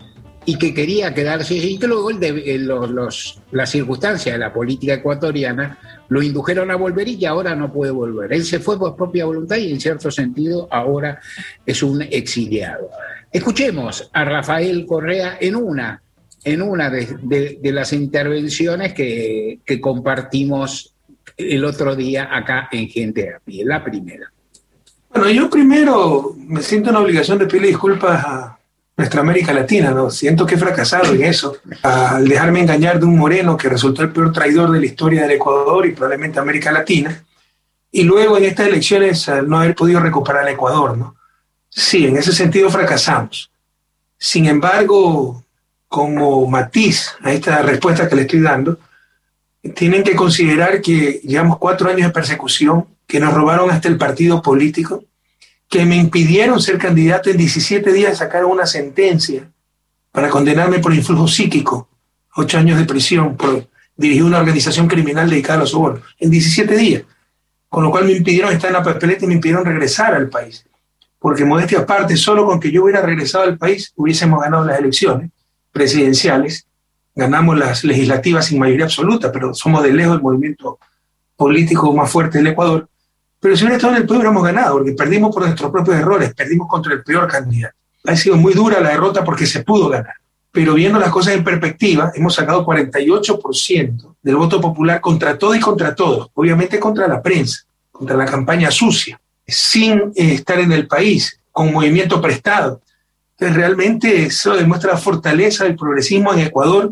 y que quería quedarse y que luego el de, los, los, las circunstancias de la política ecuatoriana lo indujeron a volver y que ahora no puede volver. Él se fue por propia voluntad y en cierto sentido ahora es un exiliado. Escuchemos a Rafael Correa en una, en una de, de, de las intervenciones que, que compartimos el otro día acá en Gente de a Pie, la primera. Bueno, yo primero me siento una obligación de pedirle disculpas a nuestra América Latina, ¿no? Siento que he fracasado en eso, al dejarme engañar de un moreno que resultó el peor traidor de la historia del Ecuador y probablemente América Latina, y luego en estas elecciones al no haber podido recuperar al Ecuador, ¿no? Sí, en ese sentido fracasamos. Sin embargo, como matiz a esta respuesta que le estoy dando, tienen que considerar que llevamos cuatro años de persecución, que nos robaron hasta el partido político, que me impidieron ser candidato. En diecisiete días sacaron una sentencia para condenarme por influjo psíquico, ocho años de prisión por dirigir una organización criminal dedicada a los sobornos, en diecisiete días, con lo cual me impidieron estar en la papeleta y me impidieron regresar al país, porque modestia aparte, solo con que yo hubiera regresado al país hubiésemos ganado las elecciones presidenciales, ganamos las legislativas sin mayoría absoluta, pero somos de lejos el movimiento político más fuerte del Ecuador. Pero si hubiera estado en el poder hubiéramos ganado, porque perdimos por nuestros propios errores, perdimos contra el peor candidato. Ha sido muy dura la derrota porque se pudo ganar. Pero viendo las cosas en perspectiva, hemos sacado cuarenta y ocho por ciento del voto popular contra todo y contra todos, obviamente contra la prensa, contra la campaña sucia, sin eh, estar en el país, con movimiento prestado. Entonces realmente eso demuestra la fortaleza del progresismo en Ecuador.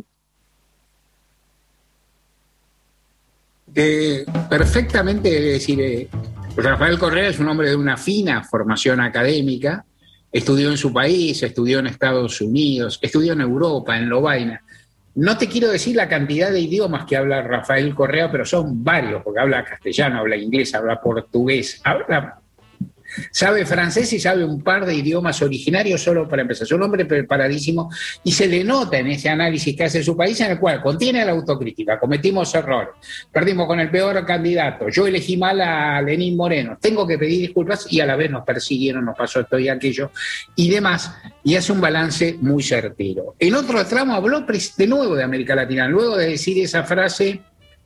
Eh, perfectamente, es decir, eh, Rafael Correa es un hombre de una fina formación académica, estudió en su país, estudió en Estados Unidos, estudió en Europa, en Lovaina. No te quiero decir la cantidad de idiomas que habla Rafael Correa, pero son varios, porque habla castellano, habla inglés, habla portugués, habla... sabe francés y sabe un par de idiomas originarios solo para empezar. Es un hombre preparadísimo y se le nota en ese análisis que hace su país, en el cual contiene la autocrítica. Cometimos errores, perdimos con el peor candidato, yo elegí mal a Lenín Moreno, tengo que pedir disculpas y a la vez nos persiguieron, nos pasó esto y aquello y demás, y hace un balance muy certero. En otro tramo habló de nuevo de América Latina, luego de decir esa frase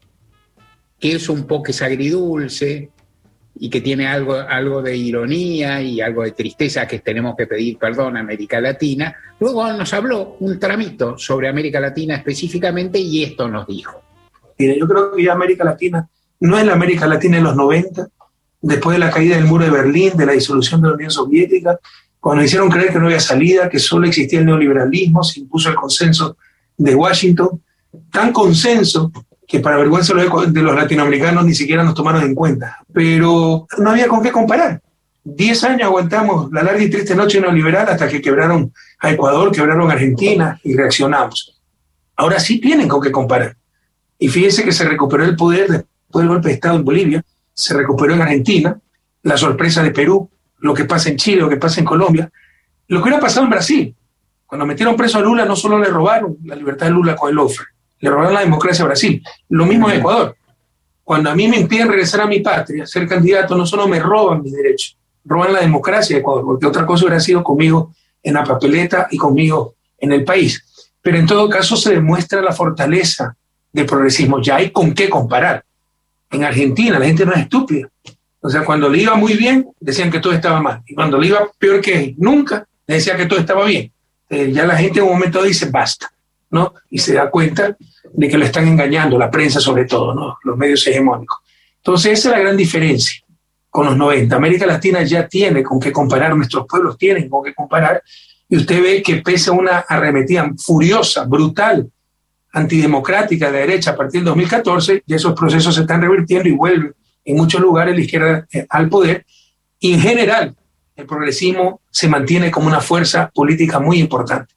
que es un poco agridulce y que tiene algo, algo de ironía y algo de tristeza, que tenemos que pedir perdón a América Latina. Luego nos habló un tramito sobre América Latina específicamente y esto nos dijo. Mira, yo creo que ya América Latina no es la América Latina de los noventa, después de la caída del muro de Berlín, de la disolución de la Unión Soviética, cuando hicieron creer que no había salida, que solo existía el neoliberalismo, se impuso el consenso de Washington, tan consenso que para vergüenza de los latinoamericanos ni siquiera nos tomaron en cuenta. Pero no había con qué comparar. Diez años aguantamos la larga y triste noche neoliberal hasta que quebraron a Ecuador, quebraron a Argentina y reaccionamos. Ahora sí tienen con qué comparar. Y fíjense que se recuperó el poder después del golpe de Estado en Bolivia, se recuperó en Argentina, la sorpresa de Perú, lo que pasa en Chile, lo que pasa en Colombia, lo que hubiera pasado en Brasil. Cuando metieron preso a Lula no solo le robaron la libertad de Lula con el Lawfare, le robaron la democracia a Brasil. Lo mismo en Ecuador. Cuando a mí me impiden regresar a mi patria, ser candidato, no solo me roban mis derechos, roban la democracia de Ecuador, porque otra cosa hubiera sido conmigo en la papeleta y conmigo en el país. Pero en todo caso se demuestra la fortaleza del progresismo. Ya hay con qué comparar. En Argentina la gente no es estúpida. O sea, cuando le iba muy bien, decían que todo estaba mal. Y cuando le iba peor que nunca, le decían que todo estaba bien. Eh, ya la gente en un momento dice basta, ¿no? Y se da cuenta de que lo están engañando, la prensa sobre todo, ¿no? Los medios hegemónicos. Entonces esa es la gran diferencia con los noventa. América Latina ya tiene con qué comparar, nuestros pueblos tienen con qué comparar, y usted ve que pese a una arremetida furiosa, brutal, antidemocrática de la derecha a partir del dos mil catorce, ya esos procesos se están revirtiendo y vuelven en muchos lugares la izquierda al poder, y en general el progresismo se mantiene como una fuerza política muy importante.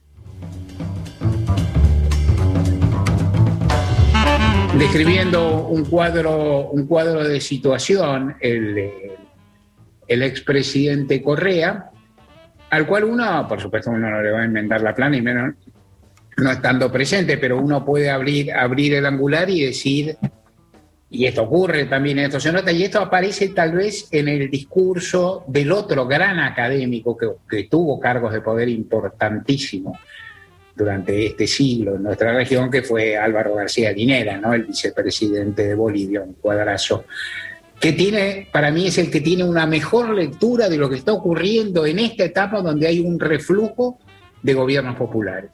Describiendo un cuadro, un cuadro de situación, el, el expresidente Correa, al cual uno, por supuesto, uno no le va a inventar la plana, y menos no estando presente, pero uno puede abrir, abrir el angular y decir, y esto ocurre también, esto se nota, y esto aparece tal vez en el discurso del otro gran académico que, que tuvo cargos de poder importantísimos durante este siglo en nuestra región, que fue Álvaro García Linera, ¿no? El vicepresidente de Bolivia, un cuadrazo, que tiene, para mí es el que tiene una mejor lectura de lo que está ocurriendo en esta etapa donde hay un reflujo de gobiernos populares.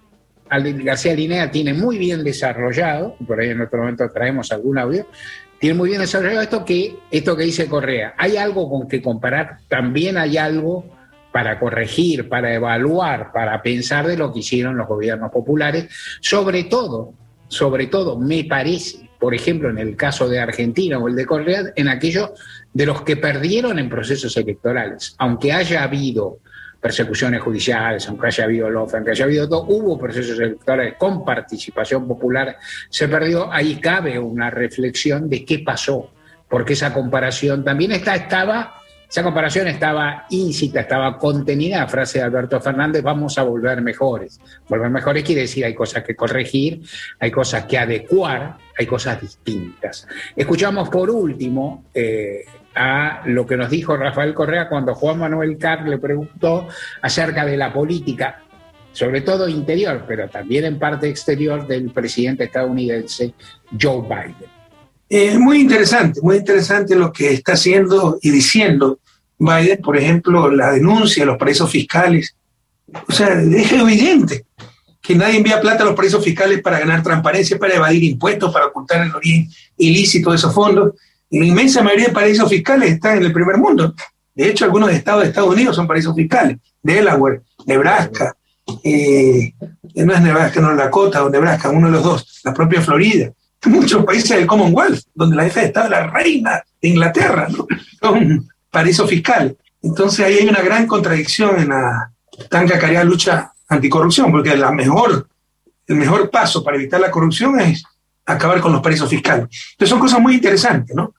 García Linera tiene muy bien desarrollado, por ahí en otro momento traemos algún audio, tiene muy bien desarrollado esto que, esto que dice Correa. Hay algo con que comparar, también hay algo para corregir, para evaluar, para pensar de lo que hicieron los gobiernos populares, sobre todo, sobre todo, me parece, por ejemplo, en el caso de Argentina o el de Correa, en aquellos de los que perdieron en procesos electorales, aunque haya habido persecuciones judiciales, aunque haya habido lofa, aunque haya habido todo, hubo procesos electorales con participación popular, se perdió. Ahí cabe una reflexión de qué pasó, porque esa comparación también está, estaba, esa comparación estaba íncita, estaba contenida, la frase de Alberto Fernández, vamos a volver mejores. Volver mejores quiere decir hay cosas que corregir, hay cosas que adecuar, hay cosas distintas. Escuchamos por último eh, a lo que nos dijo Rafael Correa cuando Juan Manuel Carr le preguntó acerca de la política, sobre todo interior, pero también en parte exterior, del presidente estadounidense Joe Biden. Es eh, muy interesante, muy interesante lo que está haciendo y diciendo Biden, por ejemplo, la denuncia de los paraísos fiscales. O sea, es evidente que nadie envía plata a los paraísos fiscales para ganar transparencia, para evadir impuestos, para ocultar el origen ilícito de esos fondos. Y la inmensa mayoría de paraísos fiscales están en el primer mundo. De hecho, algunos estados de Estados Unidos son paraísos fiscales. Delaware, Nebraska, eh, no es Nebraska, no es Dakota o Nebraska, uno de los dos, la propia Florida. Muchos países del Commonwealth, donde la jefa de Estado es la reina de Inglaterra, ¿no? Son paraísos fiscales. Entonces ahí hay una gran contradicción en la tan cacareada lucha anticorrupción, porque la mejor, el mejor paso para evitar la corrupción es acabar con los paraísos fiscales. Entonces son cosas muy interesantes, ¿no?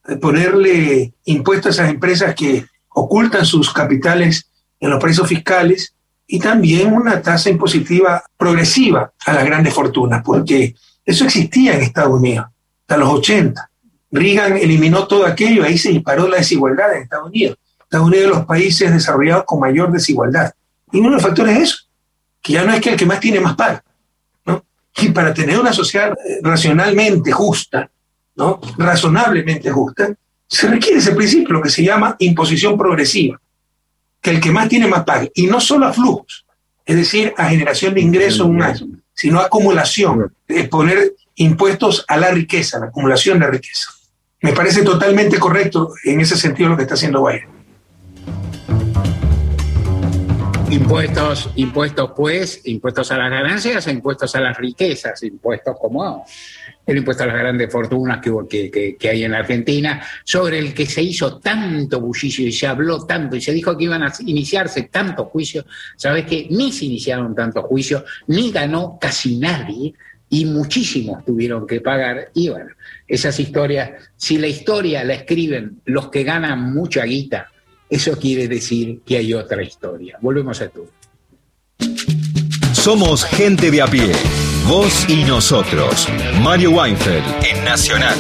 Ponerle impuestos a esas empresas que ocultan sus capitales en los paraísos fiscales y también una tasa impositiva progresiva a las grandes fortunas, porque eso existía en Estados Unidos hasta los ochenta. Reagan eliminó todo aquello, ahí se disparó la desigualdad en Estados Unidos. Estados Unidos es de los países desarrollados con mayor desigualdad. Y uno de los factores es eso, que ya no es que el que más tiene más paga, ¿no? Y para tener una sociedad racionalmente justa, ¿no? Razonablemente justa, se requiere ese principio, lo que se llama imposición progresiva, que el que más tiene más paga, y no solo a flujos, es decir, a generación de ingresos en un año, sino a acumulación, es poner impuestos a la riqueza, la acumulación de riqueza. Me parece totalmente correcto en ese sentido lo que está haciendo Biden. Impuestos, impuestos pues, impuestos a las ganancias, impuestos a las riquezas, impuestos como el impuesto a las grandes fortunas que, que, que, que hay en la Argentina, sobre el que se hizo tanto bullicio y se habló tanto y se dijo que iban a iniciarse tantos juicios. Sabes que ni se iniciaron tantos juicios, ni ganó casi nadie y muchísimos tuvieron que pagar. Y bueno, esas historias, si la historia la escriben los que ganan mucha guita, eso quiere decir que hay otra historia. Volvemos a tú. Somos gente de a pie. Vos y nosotros. Mario Weinfeld en Nacional.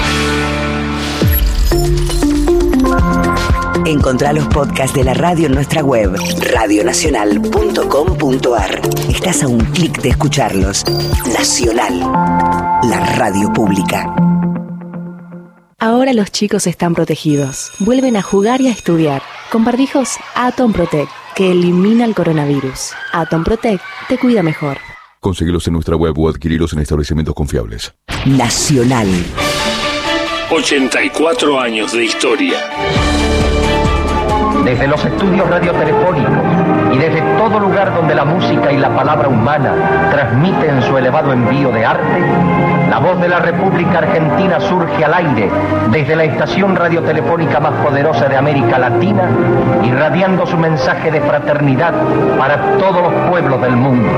Encontrá los podcasts de la radio en nuestra web, radio nacional punto com punto a r. Estás a un clic de escucharlos. Nacional, la radio pública. Ahora los chicos están protegidos. Vuelven a jugar y a estudiar. Con barbijos Atom Protect, que elimina el coronavirus. Atom Protect te cuida mejor. Conseguilos en nuestra web o adquirilos en establecimientos confiables. Nacional. ochenta y cuatro años de historia. Desde los estudios radiotelefónicos y desde todo lugar donde la música y la palabra humana transmiten su elevado envío de arte, la voz de la República Argentina surge al aire desde la estación radiotelefónica más poderosa de América Latina, irradiando su mensaje de fraternidad para todos los pueblos del mundo.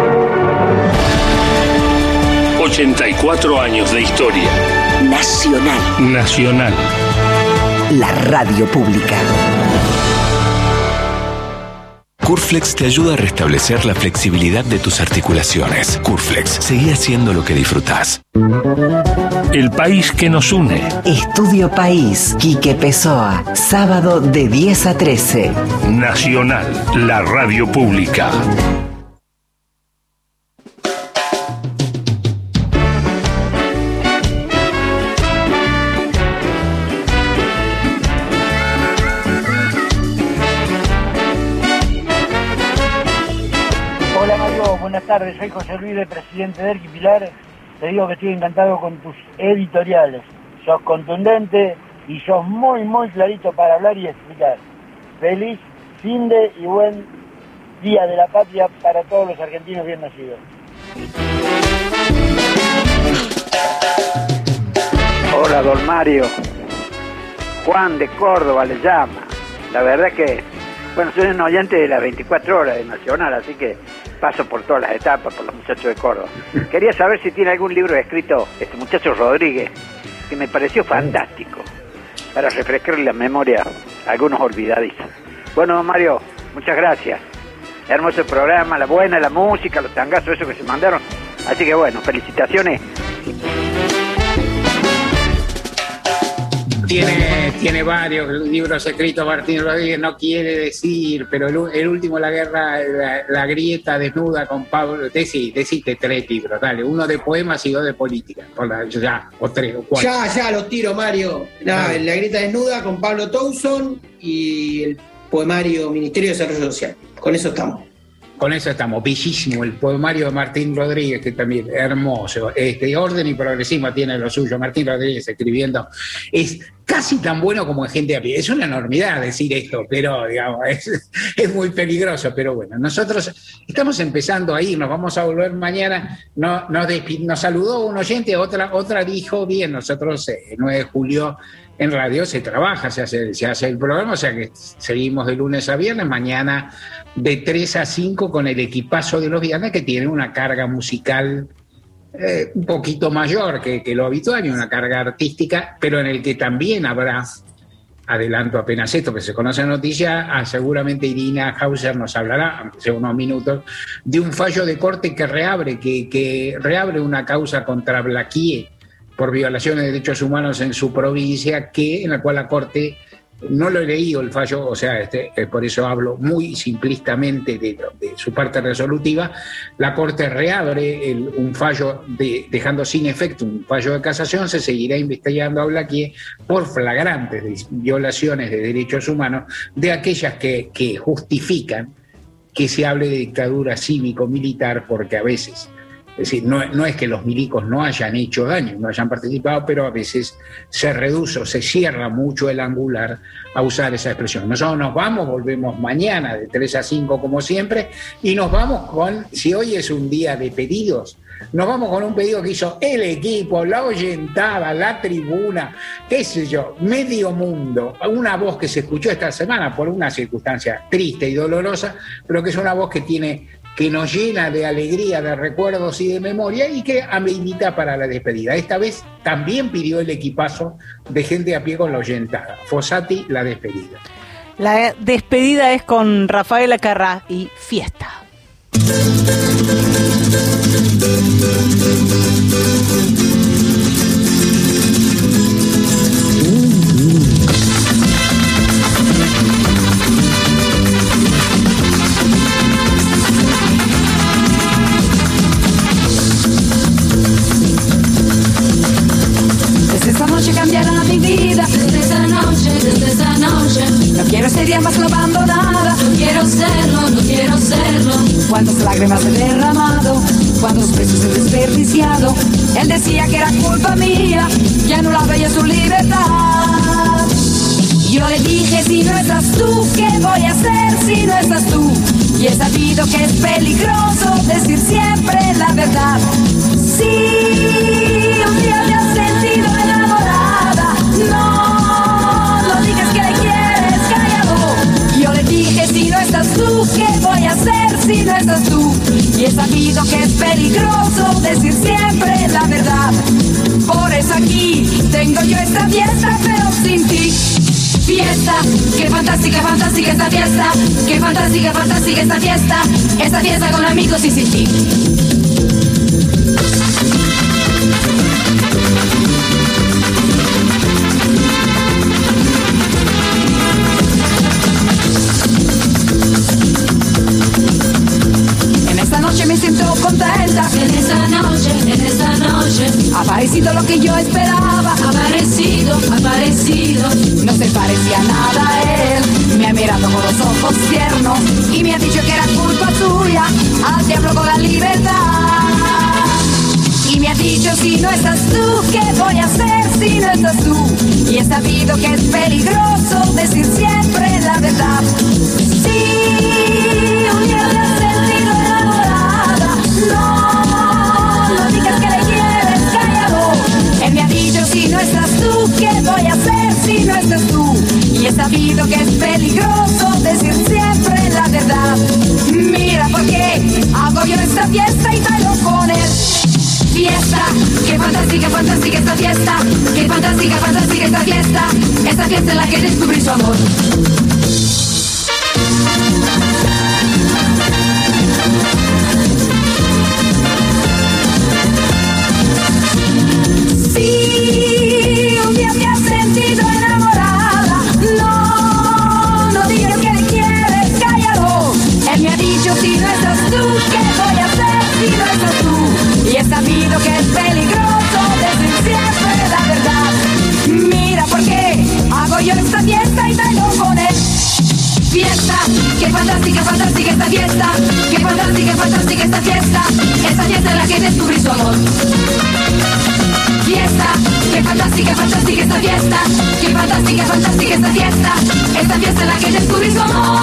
ochenta y cuatro años de historia. Nacional. Nacional. La radio pública. Curflex te ayuda a restablecer la flexibilidad de tus articulaciones. Curflex, seguí haciendo lo que disfrutás. El país que nos une. Estudio País, Quique Pessoa, sábado de diez a trece. Nacional, la radio pública. Nacional. La radio pública. Nacional. La radio pública. Curflex te ayuda a restablecer la flexibilidad de tus articulaciones. Curflex, seguí haciendo lo que disfrutás. El país que nos une. Estudio País, Quique Pessoa, sábado de diez a trece. Nacional, la radio pública. buenas tardes, soy José Luis, de presidente de Erqui Pilar. Te digo que estoy encantado con tus editoriales. Sos contundente y sos muy, muy clarito para hablar y explicar. Feliz fin de y buen Día de la Patria para todos los argentinos bien nacidos. Hola, don Mario. Juan de Córdoba le llama. La verdad es que, bueno, soy un oyente de las veinticuatro horas de Nacional, así que paso por todas las etapas, por los muchachos de Córdoba. Quería saber si tiene algún libro escrito este muchacho Rodríguez, que me pareció fantástico, para refrescarle la memoria a algunos olvidadizos. Bueno, don Mario, muchas gracias. Hermoso programa, la buena, la música, los tangazos, eso que se mandaron. Así que bueno, felicitaciones. Tiene, tiene varios libros escritos Martín Rodríguez, no quiere decir, pero el, el último, La Guerra, la, la Grieta Desnuda con Pablo, decí, decite tres libros, dale, uno de poemas y dos de política, o la, ya, o tres, o cuatro. Ya, ya, los tiro, Mario. No, La Grieta Desnuda con Pablo Towson y el poemario Ministerio de Desarrollo Social. Con eso estamos. Con eso estamos, bellísimo, el poemario de Martín Rodríguez, que también hermoso, este, orden y progresismo tiene lo suyo, Martín Rodríguez escribiendo, es casi tan bueno como en Gente a Pie, es una enormidad decir esto, pero digamos, es, es muy peligroso, pero bueno, nosotros estamos empezando ahí, nos vamos a volver mañana, no, nos, nos saludó un oyente, otra, otra dijo, bien, nosotros eh, el nueve de julio en radio se trabaja, se hace, se hace el programa, o sea que seguimos de lunes a viernes, mañana de tres a cinco con el equipazo de los viernes, que tiene una carga musical eh, un poquito mayor que, que lo habitual, y una carga artística, pero en el que también habrá, adelanto apenas esto, que se conoce en noticia, ah, seguramente Irina Hauser nos hablará, aunque sea unos minutos, de un fallo de corte que reabre, que, que reabre una causa contra Blaquier por violaciones de derechos humanos en su provincia, que en la cual la Corte, no lo he leído el fallo, o sea, este, eh, por eso hablo muy simplistamente de, de su parte resolutiva, la Corte reabre el, un fallo, de, dejando sin efecto un fallo de casación, se seguirá investigando a Blaquier por flagrantes de violaciones de derechos humanos, de aquellas que, que justifican que se hable de dictadura cívico-militar, porque a veces... Es decir, no, no es que los milicos no hayan hecho daño, no hayan participado, pero a veces se reduce o se cierra mucho el angular a usar esa expresión. Nosotros nos vamos, volvemos mañana de tres a cinco como siempre, y nos vamos con, si hoy es un día de pedidos, nos vamos con un pedido que hizo el equipo, la oyentada, la tribuna, qué sé yo, medio mundo, una voz que se escuchó esta semana por una circunstancia triste y dolorosa, pero que es una voz que tiene... que nos llena de alegría, de recuerdos y de memoria, y que amerita para la despedida. Esta vez también pidió el equipazo de Gente a Pie con la oyentada. Fossati, La Despedida. La despedida es con Rafael Acarrá y Fiesta. Cambiará mi vida desde esa noche, desde esa noche. No quiero ser ya más lo abandonada, no quiero serlo, no quiero serlo. Cuántas lágrimas he derramado, cuántos besos he desperdiciado. Él decía que era culpa mía, que anulaba yo su libertad. Yo le dije, si no estás tú, ¿qué voy a hacer si no estás tú? Y he sabido que es peligroso decir siempre la verdad. Sí, un día me has sentido enamorada. No, no digas que le quieres, callado. Yo le dije, si no estás tú, ¿qué voy a hacer si no estás tú? Y he sabido que es peligroso decir siempre la verdad. Por eso aquí tengo yo esta fiesta, pero sin ti. Fiesta, qué fantástica, fantástica esta fiesta. Qué fantástica, fantástica esta fiesta. Esta fiesta con amigos y sin ti. En esta noche me siento contenta. En esta noche, en esta noche ha aparecido lo que yo esperaba. Ha aparecido, ha aparecido. No se parecía nada a él. Me ha mirando con los ojos tiernos y me ha dicho que era culpa tuya, al diablo con la libertad. Y me ha dicho si no estás tú, ¿qué voy a hacer si no estás tú? Y he sabido que es peligroso decir siempre la verdad. Sí, un día te has sentido enamorada, no, no digas que le quieres, cállalo. Él me ha dicho si no estás tú, ¿qué voy a hacer si no estás tú? Y he sabido que es peligroso decir siempre la verdad. Mira por qué hago yo esta fiesta y bailo con él. Fiesta, qué fantástica, fantástica esta fiesta. Qué fantástica, fantástica esta fiesta. Esta fiesta en la que descubrí su amor. Sí, un día te has sentido enamorada. No, no digas que le quieres, cállalo. Él me ha dicho si no estás tú, ¿qué voy a hacer si no estás tú? Y he sabido que es peligroso decir siempre la verdad. Mira por qué hago yo esta fiesta y bailo con él. Fiesta, qué fantástica, fantástica esta fiesta. Qué fantástica, fantástica esta fiesta. Esta fiesta en la que descubrí su amor. Fiesta, qué fantástica, fantástica esta fiesta. Qué fantástica, fantástica esta fiesta. Esta fiesta en la que descubrí su amor.